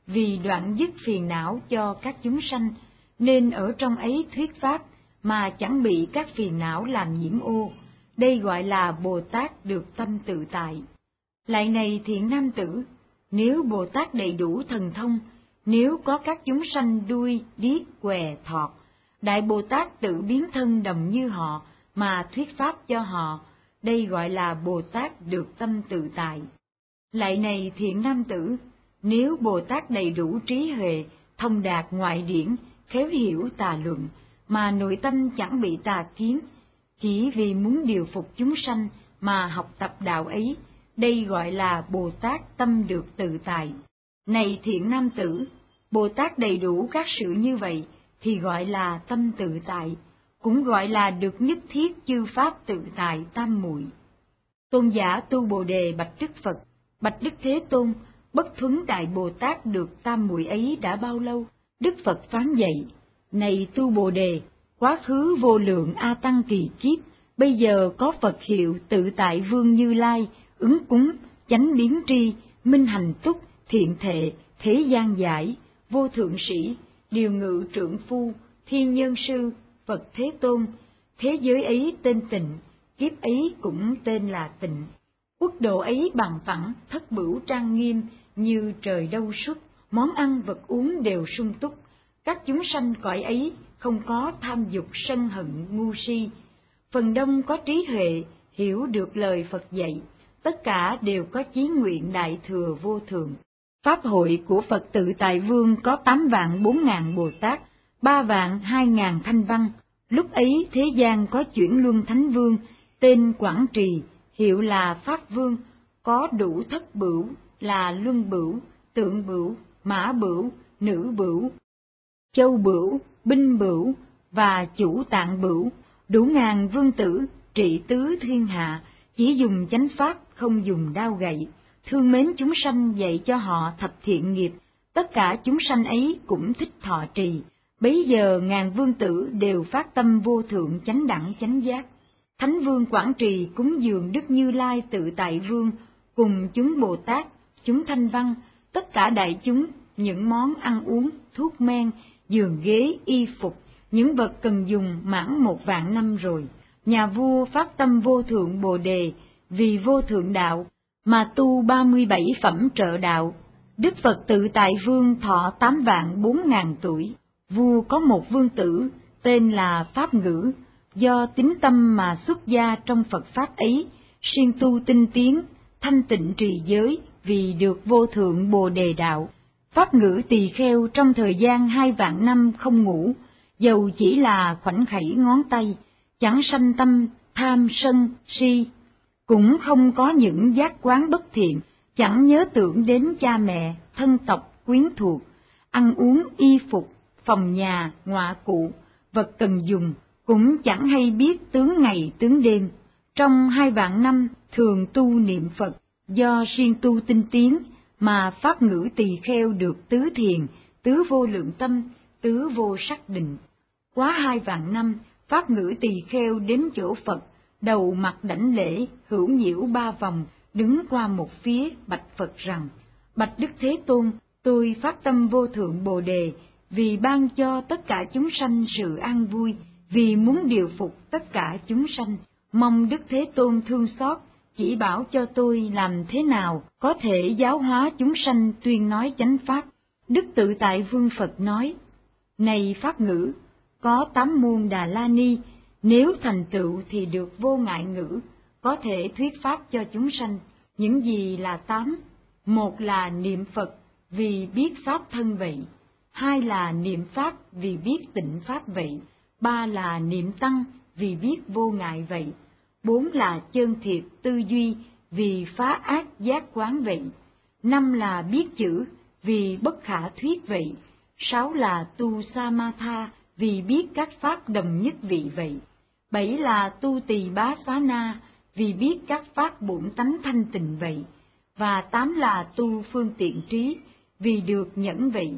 Speaker 1: vì đoạn dứt phiền não cho các chúng sanh, nên ở trong ấy thuyết pháp mà chẳng bị các phiền não làm nhiễm ô. Đây gọi là Bồ Tát được tâm tự tại. Lại này thiện nam tử, nếu Bồ Tát đầy đủ thần thông, nếu có các chúng sanh đuôi, điếc, què, thọt, Đại Bồ Tát tự biến thân đồng như họ mà thuyết pháp cho họ, đây gọi là Bồ Tát được tâm tự tại. Lại này thiện nam tử, nếu Bồ Tát đầy đủ trí huệ, thông đạt ngoại điển, khéo hiểu tà luận, mà nội tâm chẳng bị tà kiến, chỉ vì muốn điều phục chúng sanh mà học tập đạo ấy, đây gọi là Bồ Tát tâm được tự tại. Này thiện nam tử, Bồ Tát đầy đủ các sự như vậy thì gọi là tâm tự tại, cũng gọi là được nhất thiết chư pháp tự tại tam muội. Tôn giả tu Bồ Đề bạch Đức Phật: Bạch Đức Thế Tôn, bất thuấn Đại Bồ Tát được tam muội ấy đã bao lâu? Đức Phật phán dạy: Này tu Bồ Đề, quá khứ vô lượng a tăng kỳ kiếp, bây giờ có Phật hiệu tự tại Vương Như Lai, ứng cúng, chánh biến tri, minh hành túc, thiện thệ, thế gian giải, vô thượng sĩ, điều ngự trượng phu, thiên nhân sư, Phật Thế Tôn. Thế giới ấy tên Tịnh, kiếp ấy cũng tên là Tịnh. Quốc độ ấy bằng phẳng, thất bửu trang nghiêm, như trời đâu xuất, món ăn vật uống đều sung túc. Các chúng sanh cõi ấy không có tham dục sân hận ngu si. Phần đông có trí huệ, hiểu được lời Phật dạy, tất cả đều có chí nguyện đại thừa vô thượng. Pháp hội của Phật Tự Tại Vương có tám vạn bốn ngàn Bồ Tát, ba vạn hai ngàn Thanh Văn. Lúc ấy thế gian có chuyển luân Thánh Vương, tên Quảng Trì, hiệu là Pháp Vương, có đủ thất bửu là Luân Bửu, Tượng Bửu, Mã Bửu, Nữ Bửu, Châu Bửu, Binh Bửu và Chủ Tạng Bửu, đủ ngàn vương tử, trị tứ thiên hạ, chỉ dùng chánh pháp, không dùng đao gậy, thương mến chúng sanh, dạy cho họ thập thiện nghiệp, tất cả chúng sanh ấy cũng thích thọ trì. Bấy giờ ngàn vương tử đều phát tâm vô thượng chánh đẳng chánh giác. Thánh Vương Quảng Trì cúng dường Đức Như Lai Tự Tại Vương cùng chúng Bồ Tát, chúng Thanh Văn, tất cả đại chúng, những món ăn uống, thuốc men, giường ghế, y phục, những vật cần dùng mãn một vạn năm rồi. Nhà vua phát tâm vô thượng Bồ Đề, vì vô thượng đạo mà tu ba mươi bảy phẩm trợ đạo. Đức Phật Tự Tại Vương thọ tám vạn bốn ngàn tuổi. Vua có một vương tử tên là Pháp Ngữ, do tín tâm mà xuất gia trong Phật pháp ấy, siêng tu tinh tiến, thanh tịnh trì giới, vì được vô thượng Bồ Đề đạo. Pháp Ngữ tỳ kheo trong thời gian hai vạn năm không ngủ, dầu chỉ là khoảnh khẩy ngón tay, chẳng sanh tâm tham sân si, cũng không có những giác quán bất thiện, chẳng nhớ tưởng đến cha mẹ, thân tộc, quyến thuộc, ăn uống, y phục, phòng nhà, ngọa cụ, vật cần dùng, cũng chẳng hay biết tướng ngày tướng đêm. Trong hai vạn năm thường tu niệm Phật, do siêng tu tinh tiến mà Pháp Ngữ tỳ kheo được tứ thiền, tứ vô lượng tâm, tứ vô sắc định. Quá hai vạn năm, Pháp Ngữ tỳ kheo đến chỗ Phật, đầu mặt đảnh lễ, hữu nhiễu ba vòng, đứng qua một phía, bạch Phật rằng: Bạch Đức Thế Tôn, tôi phát tâm vô thượng Bồ Đề, vì ban cho tất cả chúng sanh sự an vui, vì muốn điều phục tất cả chúng sanh, mong Đức Thế Tôn thương xót, chỉ bảo cho tôi làm thế nào có thể giáo hóa chúng sanh tuyên nói chánh pháp. Đức Tự Tại Vương Phật nói: Này Pháp Ngữ, có tám môn Đà La Ni, nếu thành tựu thì được vô ngại ngữ, có thể thuyết pháp cho chúng sanh. Những gì là tám? Một là niệm Phật vì biết pháp thân vậy, hai là niệm pháp vì biết tịnh pháp vậy, ba là niệm tăng vì biết vô ngại vậy, bốn là chân thiệt tư duy vì phá ác giác quán vậy, năm là biết chữ vì bất khả thuyết vậy, sáu là tu samatha vì biết các pháp đồng nhất vị vậy, bảy là tu tỳ bá xá na vì biết các pháp bổn tánh thanh tịnh vậy, và tám là tu phương tiện trí vì được nhẫn vậy.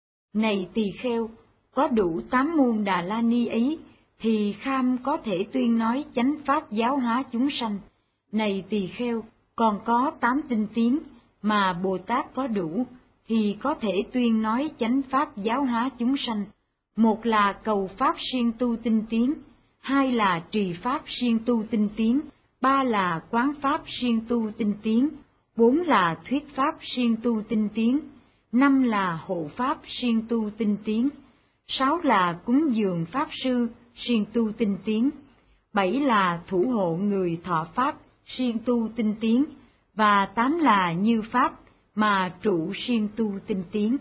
Speaker 1: Này tỳ kheo, có đủ tám môn Đà La Ni ấy, thì kham có thể tuyên nói chánh pháp giáo hóa chúng sanh. Này tỳ kheo, còn có tám tinh tiến mà Bồ Tát có đủ, thì có thể tuyên nói chánh pháp giáo hóa chúng sanh. Một là cầu pháp siêng tu tinh tiến, hai là trì pháp siêng tu tinh tiến, ba là quán pháp siêng tu tinh tiến, bốn là thuyết pháp siêng tu tinh tiến, năm là hộ pháp siêng tu tinh tiến, sáu là cúng dường pháp sư siêng tu tinh tiến, bảy là thủ hộ người thọ pháp siêng tu tinh tiến, và tám là như pháp mà trụ siêng tu tinh tiến.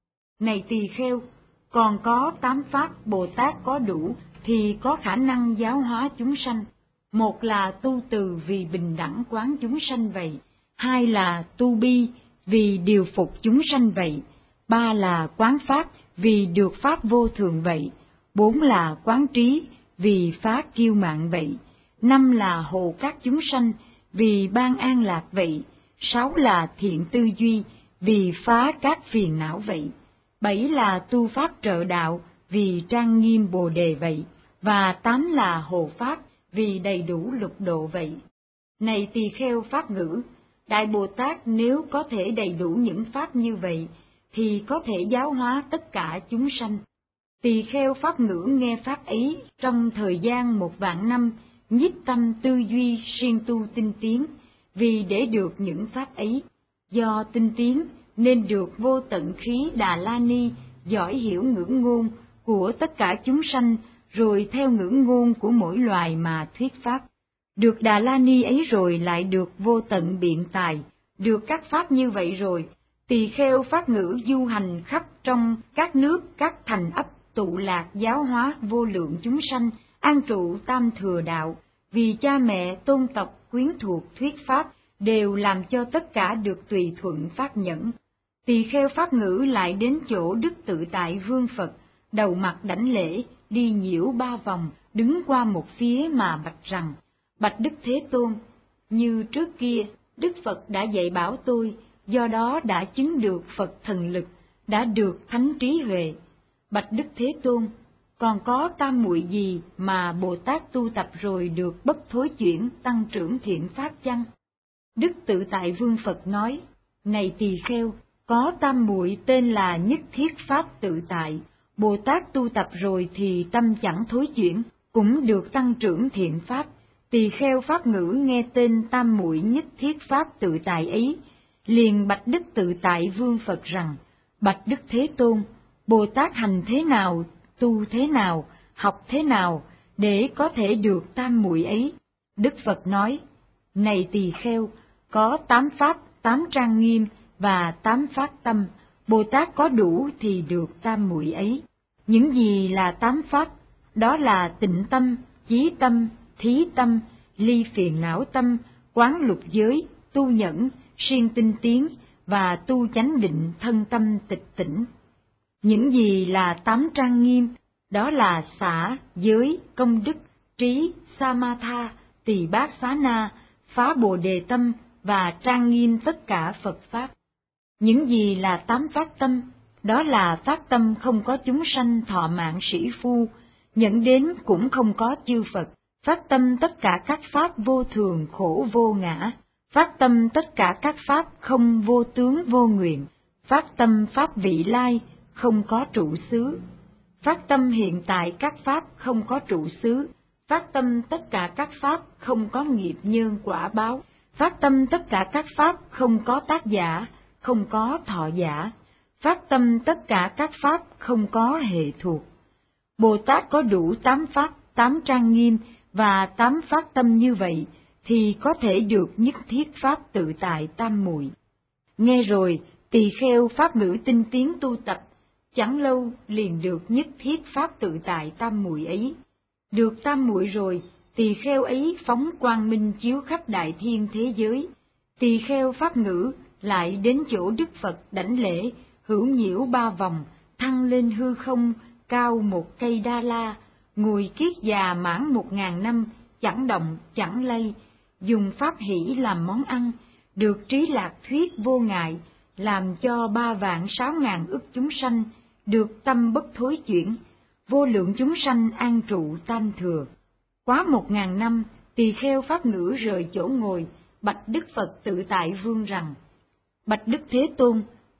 Speaker 1: Này tỳ kheo, còn có tám pháp Bồ Tát có đủ thì có khả năng giáo hóa chúng sanh. Một là tu từ vì bình đẳng quán chúng sanh vậy, hai là tu bi vì điều phục chúng sanh vậy, ba là quán pháp vì được pháp vô thường vậy, bốn là quán trí vì phá kiêu mạn vậy, năm là hộ các chúng sanh vì ban an lạc vậy, sáu là thiện tư duy vì phá các phiền não vậy, bảy là tu pháp trợ đạo vì trang nghiêm bồ đề vậy, và tám là hộ pháp vì đầy đủ lục độ vậy. Này tỳ kheo pháp ngữ, Đại Bồ Tát nếu có thể đầy đủ những pháp như vậy, thì có thể giáo hóa tất cả chúng sanh. Tỳ kheo pháp ngữ nghe pháp ấy trong thời gian một vạn năm, nhiếp tâm tư duy siêng tu tinh tiến, vì để được những pháp ấy, do tinh tiến nên được vô tận khí Đà La Ni giỏi hiểu ngữ ngôn của tất cả chúng sanh, rồi theo ngữ ngôn của mỗi loài mà thuyết pháp. Được Đà La Ni ấy rồi lại được vô tận biện tài, được các pháp như vậy rồi, tỳ kheo pháp ngữ du hành khắp trong các nước, các thành ấp, tụ lạc giáo hóa vô lượng chúng sanh, an trụ tam thừa đạo, vì cha mẹ tôn tộc quyến thuộc thuyết pháp đều làm cho tất cả được tùy thuận phát nhẫn. Tỳ kheo pháp ngữ lại đến chỗ Đức Tự Tại Vương Phật, đầu mặt đảnh lễ, đi nhiễu ba vòng, đứng qua một phía mà bạch rằng: Bạch Đức Thế Tôn, như trước kia Đức Phật đã dạy bảo tôi, do đó đã chứng được Phật thần lực, đã được thánh trí huệ. Bạch Đức Thế Tôn, còn có tam muội gì mà Bồ Tát tu tập rồi được bất thối chuyển tăng trưởng thiện pháp chăng? Đức Tự Tại Vương Phật nói: Này tỳ kheo, có tam muội tên là nhất thiết pháp tự tại, Bồ Tát tu tập rồi thì tâm chẳng thối chuyển, cũng được tăng trưởng thiện pháp. Tỳ kheo pháp ngữ nghe tên tam muội nhất thiết pháp tự tại ấy, liền bạch Đức Tự Tại Vương Phật rằng: Bạch Đức Thế Tôn, Bồ Tát hành thế nào, tu thế nào, học thế nào để có thể được tam muội ấy? Đức Phật nói: Này tỳ kheo, có tám pháp, tám trang nghiêm và tám phát tâm, Bồ Tát có đủ thì được tam muội ấy. Những gì là tám pháp? Đó là tịnh tâm, chí tâm, thí tâm, ly phiền não tâm, quán lục giới, tu nhẫn, siêng tinh tiến và tu chánh định thân tâm tịch tỉnh. Những gì là tám trang nghiêm? Đó là xả, giới, công đức, trí, samatha, tỳ bát xá na, phá bồ đề tâm và trang nghiêm tất cả Phật pháp. Những gì là tám phát tâm? Đó là phát tâm không có chúng sanh thọ mạng sĩ phu, nhận đến cũng không có chư Phật, phát tâm tất cả các pháp vô thường khổ vô ngã, phát tâm tất cả các pháp không vô tướng vô nguyện, phát tâm pháp vị lai không có trụ xứ, phát tâm hiện tại các pháp không có trụ xứ, phát tâm tất cả các pháp không có nghiệp nhân quả báo, phát tâm tất cả các pháp không có tác giả, không có thọ giả, phát tâm tất cả các pháp không có hệ thuộc. Bồ Tát có đủ tám pháp, tám trang nghiêm và tám phát tâm như vậy, thì có thể được nhất thiết pháp tự tại tam muội. Nghe rồi, tỳ kheo pháp ngữ tinh tiến tu tập, chẳng lâu liền được nhất thiết pháp tự tại tam muội ấy. Được tam muội rồi, tỳ kheo ấy phóng quang minh chiếu khắp đại thiên thế giới. Tỳ kheo pháp ngữ lại đến chỗ Đức Phật đảnh lễ, hữu nhiễu ba vòng, thăng lên hư không, cao một cây đa la, ngồi kiết già mãn một ngàn năm, chẳng động chẳng lay, dùng pháp hỷ làm món ăn, được trí lạc thuyết vô ngại, làm cho ba vạn sáu ngàn ức chúng sanh được tâm bất thối chuyển, vô lượng chúng sanh an trụ tam thừa. Quá một ngàn năm, tỳ kheo pháp ngữ rời chỗ ngồi, bạch Đức Phật Tự Tại Vương rằng: Bạch Đức Thế Tôn,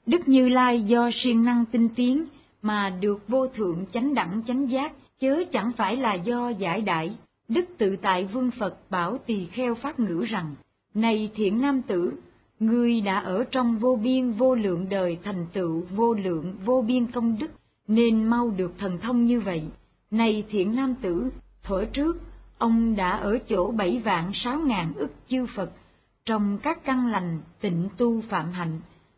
Speaker 1: Đức Như Lai do siêng năng tinh tiến mà được vô thượng chánh đẳng chánh giác, chớ chẳng phải là do giải đãi. Đức Tự Tại Vương Phật bảo Tỳ Kheo Pháp Ngữ rằng: Này thiện nam tử, ngươi đã ở trong vô biên vô lượng đời thành tựu vô lượng vô biên công đức, nên mau được thần thông như vậy. Này thiện nam tử, thuở trước ông đã ở chỗ bảy vạn sáu ngàn ức chư Phật trong các căn lành tịnh tu phạm hạnh,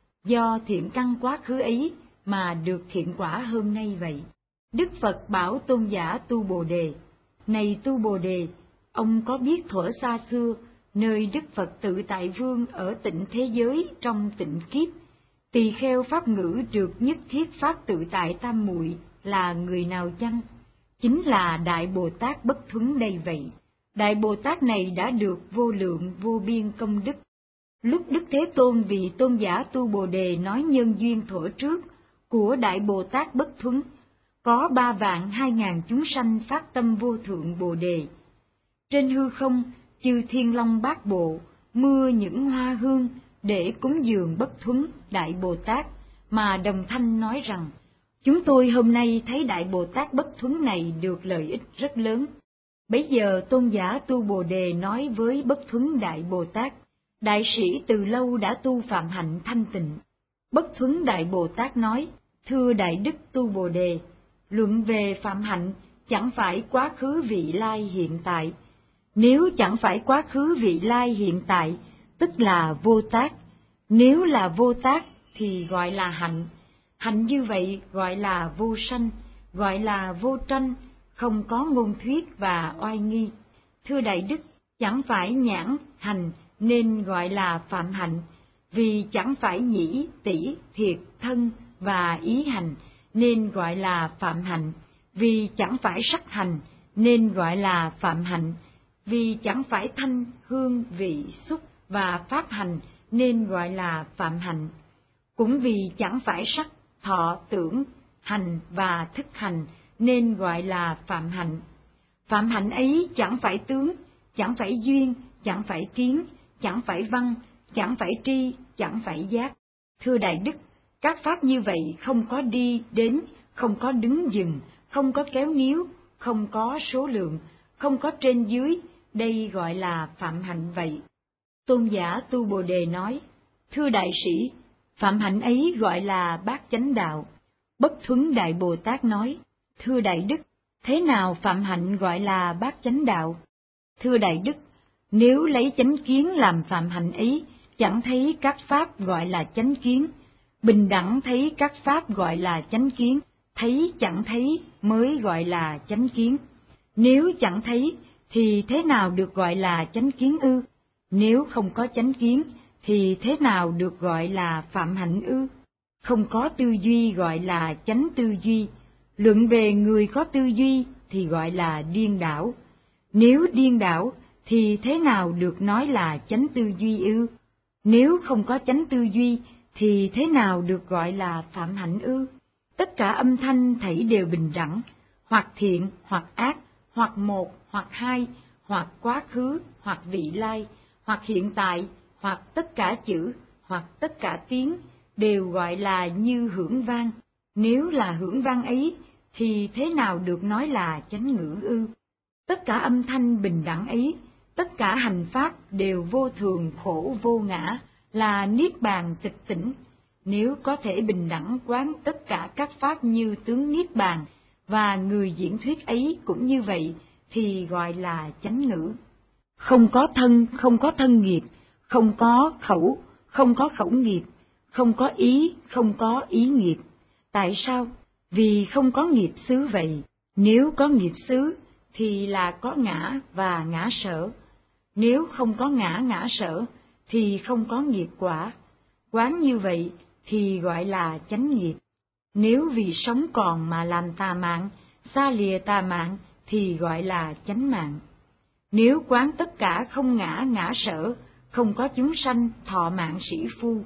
Speaker 1: do thiện căn quá khứ ấy mà được thiện quả hôm nay vậy. Đức Phật bảo tôn giả Tu Bồ Đề: Này Tu Bồ Đề, ông có biết thuở xa xưa, nơi Đức Phật Tự Tại Vương ở tịnh thế giới trong tịnh kiếp, tỳ kheo Pháp Ngữ được nhất thiết Pháp Tự Tại Tam Muội là người nào chăng? Chính là Đại Bồ Tát Bất Thuấn đây vậy. Đại Bồ Tát này đã được vô lượng vô biên công đức. Lúc Đức Thế Tôn vì tôn giả Tu Bồ Đề nói nhân duyên thuở trước của Đại Bồ Tát Bất Thuấn, có ba vạn hai ngàn chúng sanh phát tâm vô thượng Bồ Đề. Trên hư không, chư Thiên Long Bát Bộ mưa những hoa hương để cúng dường Bất Thuấn Đại Bồ Tát, mà đồng thanh nói rằng: Chúng tôi hôm nay thấy Đại Bồ Tát Bất Thuấn này được lợi ích rất lớn. Bấy giờ tôn giả Tu Bồ Đề nói với Bất Thuấn Đại Bồ Tát: Đại sĩ từ lâu đã tu phạm hạnh thanh tịnh. Bất Thuấn Đại Bồ Tát nói: Thưa Đại Đức Tu Bồ Đề, luận về phạm hạnh chẳng phải quá khứ vị lai hiện tại. Nếu chẳng phải quá khứ vị lai hiện tại, tức là vô tác. Nếu là vô tác thì gọi là hạnh. Hạnh như vậy gọi là vô sanh, gọi là vô tranh, không có ngôn thuyết và oai nghi. Thưa Đại Đức, chẳng phải nhãn hành nên gọi là phạm hạnh, vì chẳng phải nhĩ, tỷ, thiệt, thân và ý hành nên gọi là phạm hạnh, vì chẳng phải sắc hành nên gọi là phạm hạnh, vì chẳng phải thanh, hương, vị, xúc và pháp hành nên gọi là phạm hạnh, cũng vì chẳng phải sắc, thọ, tưởng, hành và thức hành nên gọi là phạm hạnh. Phạm hạnh ấy chẳng phải tướng, chẳng phải duyên, chẳng phải kiến, chẳng phải văn, chẳng phải tri, chẳng phải giác. Thưa Đại Đức, các pháp như vậy không có đi đến, không có đứng dừng, không có kéo níu, không có số lượng, không có trên dưới, đây gọi là phạm hạnh vậy. Tôn giả Tu Bồ Đề nói: Thưa đại sĩ, phạm hạnh ấy gọi là bát chánh đạo. Bất Thuấn Đại Bồ Tát nói: Thưa Đại Đức, thế nào phạm hạnh gọi là bát chánh đạo? Thưa Đại Đức, nếu lấy chánh kiến làm phạm hạnh ấy, chẳng thấy các pháp gọi là chánh kiến. Bình đẳng thấy các pháp gọi là chánh kiến, thấy chẳng thấy mới gọi là chánh kiến. Nếu chẳng thấy thì thế nào được gọi là chánh kiến ư? Nếu không có chánh kiến thì thế nào được gọi là phạm hạnh ư? Không có tư duy gọi là chánh tư duy. Luận về người có tư duy thì gọi là điên đảo. Nếu điên đảo thì thế nào được nói là chánh tư duy ư? Nếu không có chánh tư duy thì thế nào được gọi là phạm hạnh ư? Tất cả âm thanh thảy đều bình đẳng, hoặc thiện hoặc ác, hoặc một hoặc hai, hoặc quá khứ hoặc vị lai, hoặc hiện tại, hoặc tất cả chữ, hoặc tất cả tiếng, đều gọi là như hưởng vang. Nếu là hưởng vang ấy thì thế nào được nói là chánh ngữ ư? Tất cả âm thanh bình đẳng ấy, tất cả hành pháp đều vô thường khổ vô ngã, là niết bàn tịch tỉnh. Nếu có thể bình đẳng quán tất cả các pháp như tướng niết bàn, và người diễn thuyết ấy cũng như vậy, thì gọi là chánh ngữ. Không có thân, không có thân nghiệp, không có khẩu, không có khẩu nghiệp, không có ý, không có ý nghiệp. Tại sao? Vì không có nghiệp xứ vậy. Nếu có nghiệp xứ thì là có ngã và ngã sở. Nếu không có ngã ngã sở thì không có nghiệp quả. Quán như vậy thì gọi là chánh nghiệp. Nếu vì sống còn mà làm tà mạng, xa lìa tà mạng thì gọi là chánh mạng. Nếu quán tất cả không ngã ngã sở, không có chúng sanh thọ mạng sĩ phu,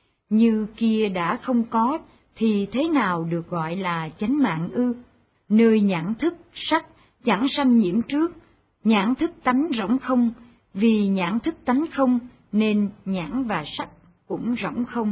Speaker 1: như kia đã không có thì thế nào được gọi là chánh mạng ư? Nơi nhãn thức sắc chẳng xâm nhiễm trước, nhãn thức tánh rỗng không, vì nhãn thức tánh không nên nhãn và sắc cũng rỗng không.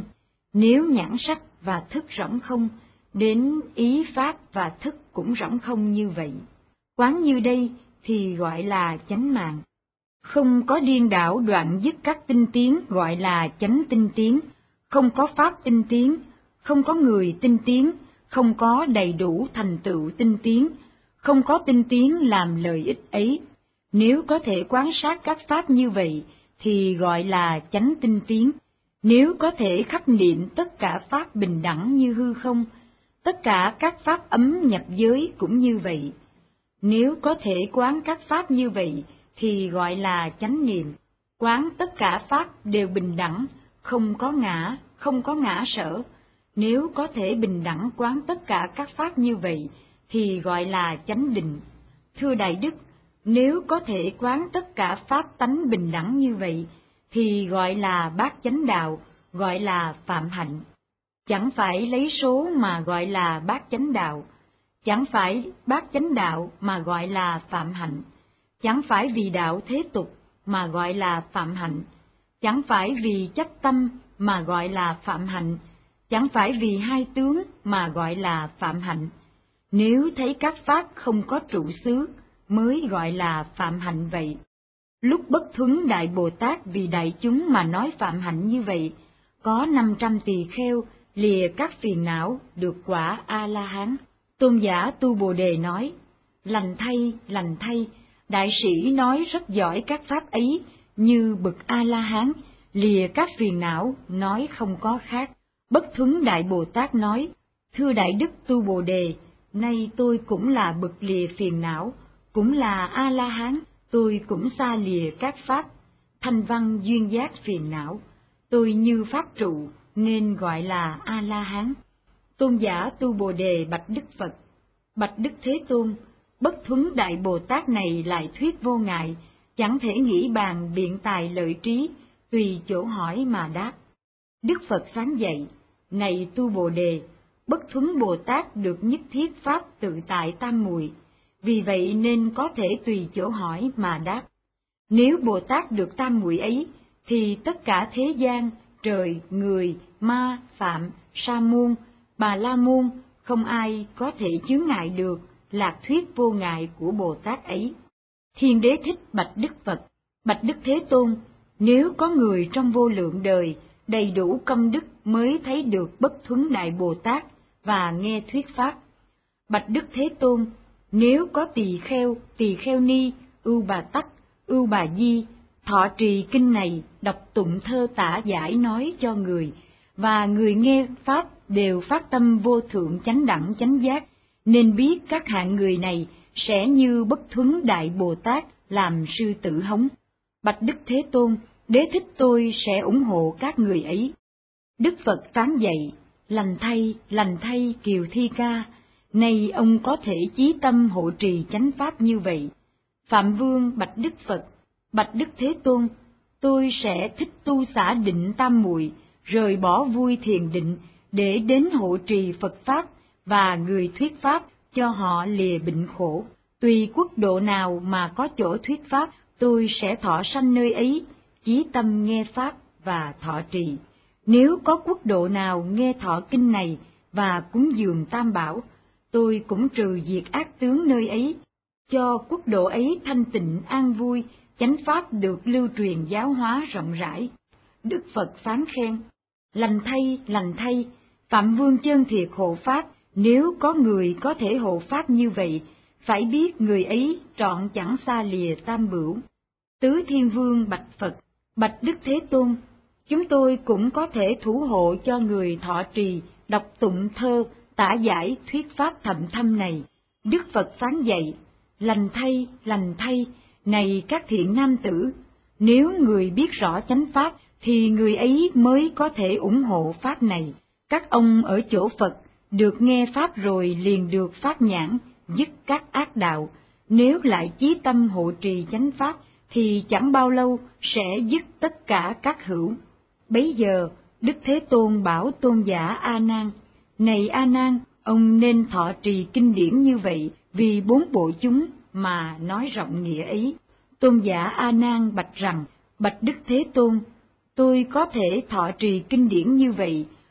Speaker 1: Nếu nhãn sắc và thức rỗng không, đến ý pháp và thức cũng rỗng không như vậy. Quán như đây thì gọi là chánh mạng. Không có điên đảo đoạn dứt các tinh tiến gọi là chánh tinh tiến, không có pháp tinh tiến, không có người tinh tiến, không có đầy đủ thành tựu tinh tiến, không có tinh tiến làm lợi ích ấy. Nếu có thể quan sát các pháp như vậy thì gọi là chánh tinh tiến. Nếu có thể khắc niệm tất cả pháp bình đẳng như hư không, tất cả các pháp ấm nhập giới cũng như vậy. Nếu có thể quán các pháp như vậy thì gọi là chánh niệm. Quán tất cả pháp đều bình đẳng, không có ngã, không có ngã sở. Nếu có thể bình đẳng quán tất cả các pháp như vậy thì gọi là chánh định. Thưa Đại Đức, nếu có thể quán tất cả pháp tánh bình đẳng như vậy thì gọi là bát chánh đạo, gọi là phạm hạnh. Chẳng phải lấy số mà gọi là bát chánh đạo, chẳng phải bát chánh đạo mà gọi là phạm hạnh, chẳng phải vì đạo thế tục mà gọi là phạm hạnh, chẳng phải vì chấp tâm mà gọi là phạm hạnh, chẳng phải vì hai tướng mà gọi là phạm hạnh. Nếu thấy các pháp không có trụ xứ mới gọi là phạm hạnh vậy. Lúc Bất Thuấn Đại Bồ Tát vì đại chúng mà nói phạm hạnh như vậy, có năm trăm tỳ kheo lìa các phiền não được quả A-la-hán. Tôn giả Tu Bồ Đề nói, lành thay, lành thay, đại sĩ nói rất giỏi các pháp ấy, như bậc A-la-hán, lìa các phiền não, nói không có khác. Bất Thuấn Đại Bồ Tát nói, thưa Đại Đức Tu Bồ Đề, nay tôi cũng là bậc lìa phiền não, cũng là A-la-hán, tôi cũng xa lìa các pháp, thanh văn duyên giác phiền não, tôi như pháp trụ, nên gọi là A-la-hán. Tôn giả Tu Bồ Đề bạch Đức Phật, bạch Đức Thế Tôn, Bất Thuấn Đại Bồ Tát này lại thuyết vô ngại, chẳng thể nghĩ bàn biện tài lợi trí, tùy chỗ hỏi mà đáp. Đức Phật phán dạy, này Tu Bồ Đề, Bất Thuấn Bồ Tát được nhất thiết pháp tự tại tam muội, vì vậy nên có thể tùy chỗ hỏi mà đáp. Nếu Bồ Tát được tam muội ấy, thì tất cả thế gian, trời, người, ma, phạm, sa môn, bà la môn, không ai có thể chướng ngại được lạc thuyết vô ngại của Bồ Tát ấy. Thiên Đế Thích bạch Đức Phật, bạch Đức Thế Tôn, nếu có người trong vô lượng đời đầy đủ công đức mới thấy được Bất Thuấn Đại Bồ Tát và nghe thuyết pháp. Bạch Đức Thế Tôn, nếu có tỳ kheo, tỳ kheo ni, ưu bà tắc, ưu bà di, thọ trì kinh này, đọc tụng thơ tả giải nói cho người, và người nghe pháp đều phát tâm vô thượng chánh đẳng chánh giác, nên biết các hạng người này sẽ như Bất Thuấn Đại Bồ Tát làm sư tử hống. Bạch Đức Thế Tôn, Đế Thích tôi sẽ ủng hộ các người ấy. Đức Phật phán dạy, lành thay, lành thay Kiều Thi Ca, nay ông có thể chí tâm hộ trì chánh pháp như vậy. Phạm Vương bạch Đức Phật, bạch Đức Thế Tôn, tôi sẽ thích tu xả định tam muội, rời bỏ vui thiền định, để đến hộ trì Phật Pháp và người thuyết Pháp cho họ lìa bệnh khổ. Tùy quốc độ nào mà có chỗ thuyết Pháp, tôi sẽ thọ sanh nơi ấy, chí tâm nghe Pháp và thọ trì. Nếu có quốc độ nào nghe thọ kinh này và cúng dường tam bảo, tôi cũng trừ diệt ác tướng nơi ấy, cho quốc độ ấy thanh tịnh an vui, chánh pháp được lưu truyền giáo hóa rộng rãi. Đức Phật phán khen, lành thay, lành thay, Phạm Vương chân thiệt hộ pháp, nếu có người có thể hộ pháp như vậy, phải biết người ấy trọn chẳng xa lìa tam bửu. Tứ Thiên Vương bạch Phật, bạch Đức Thế Tôn, chúng tôi cũng có thể thủ hộ cho người thọ trì, đọc tụng thơ, tả giải thuyết pháp thậm thâm này. Đức Phật phán dạy, lành thay, lành thay, này các thiện nam tử, nếu người biết rõ chánh pháp thì người ấy mới có thể ủng hộ pháp này. Các ông ở chỗ Phật được nghe pháp rồi liền được pháp nhãn, dứt các ác đạo, nếu lại chí tâm hộ trì chánh pháp thì chẳng bao lâu sẽ dứt tất cả các hữu. Bấy giờ Đức Thế Tôn bảo tôn giả A Nan, này A Nan, ông nên thọ trì kinh điển như vậy vì bốn bộ chúng mà nói rộng nghĩa ấy. Tôn giả A Nan bạch rằng, bạch Đức Thế Tôn, tôi có thể thọ trì kinh điển như vậy,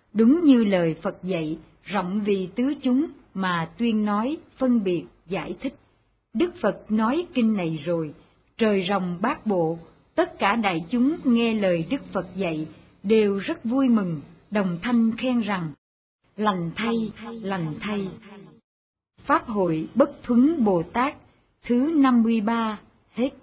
Speaker 1: Đúng như lời Phật dạy, rộng vì tứ chúng mà tuyên nói, phân biệt, giải thích. Đức Phật nói kinh này rồi, trời rồng bát bộ, tất cả đại chúng nghe lời Đức Phật dạy, đều rất vui mừng, đồng thanh khen rằng, lành thay, lành thay. Pháp hội Bất Thuấn Bồ Tát thứ năm mươi ba hết.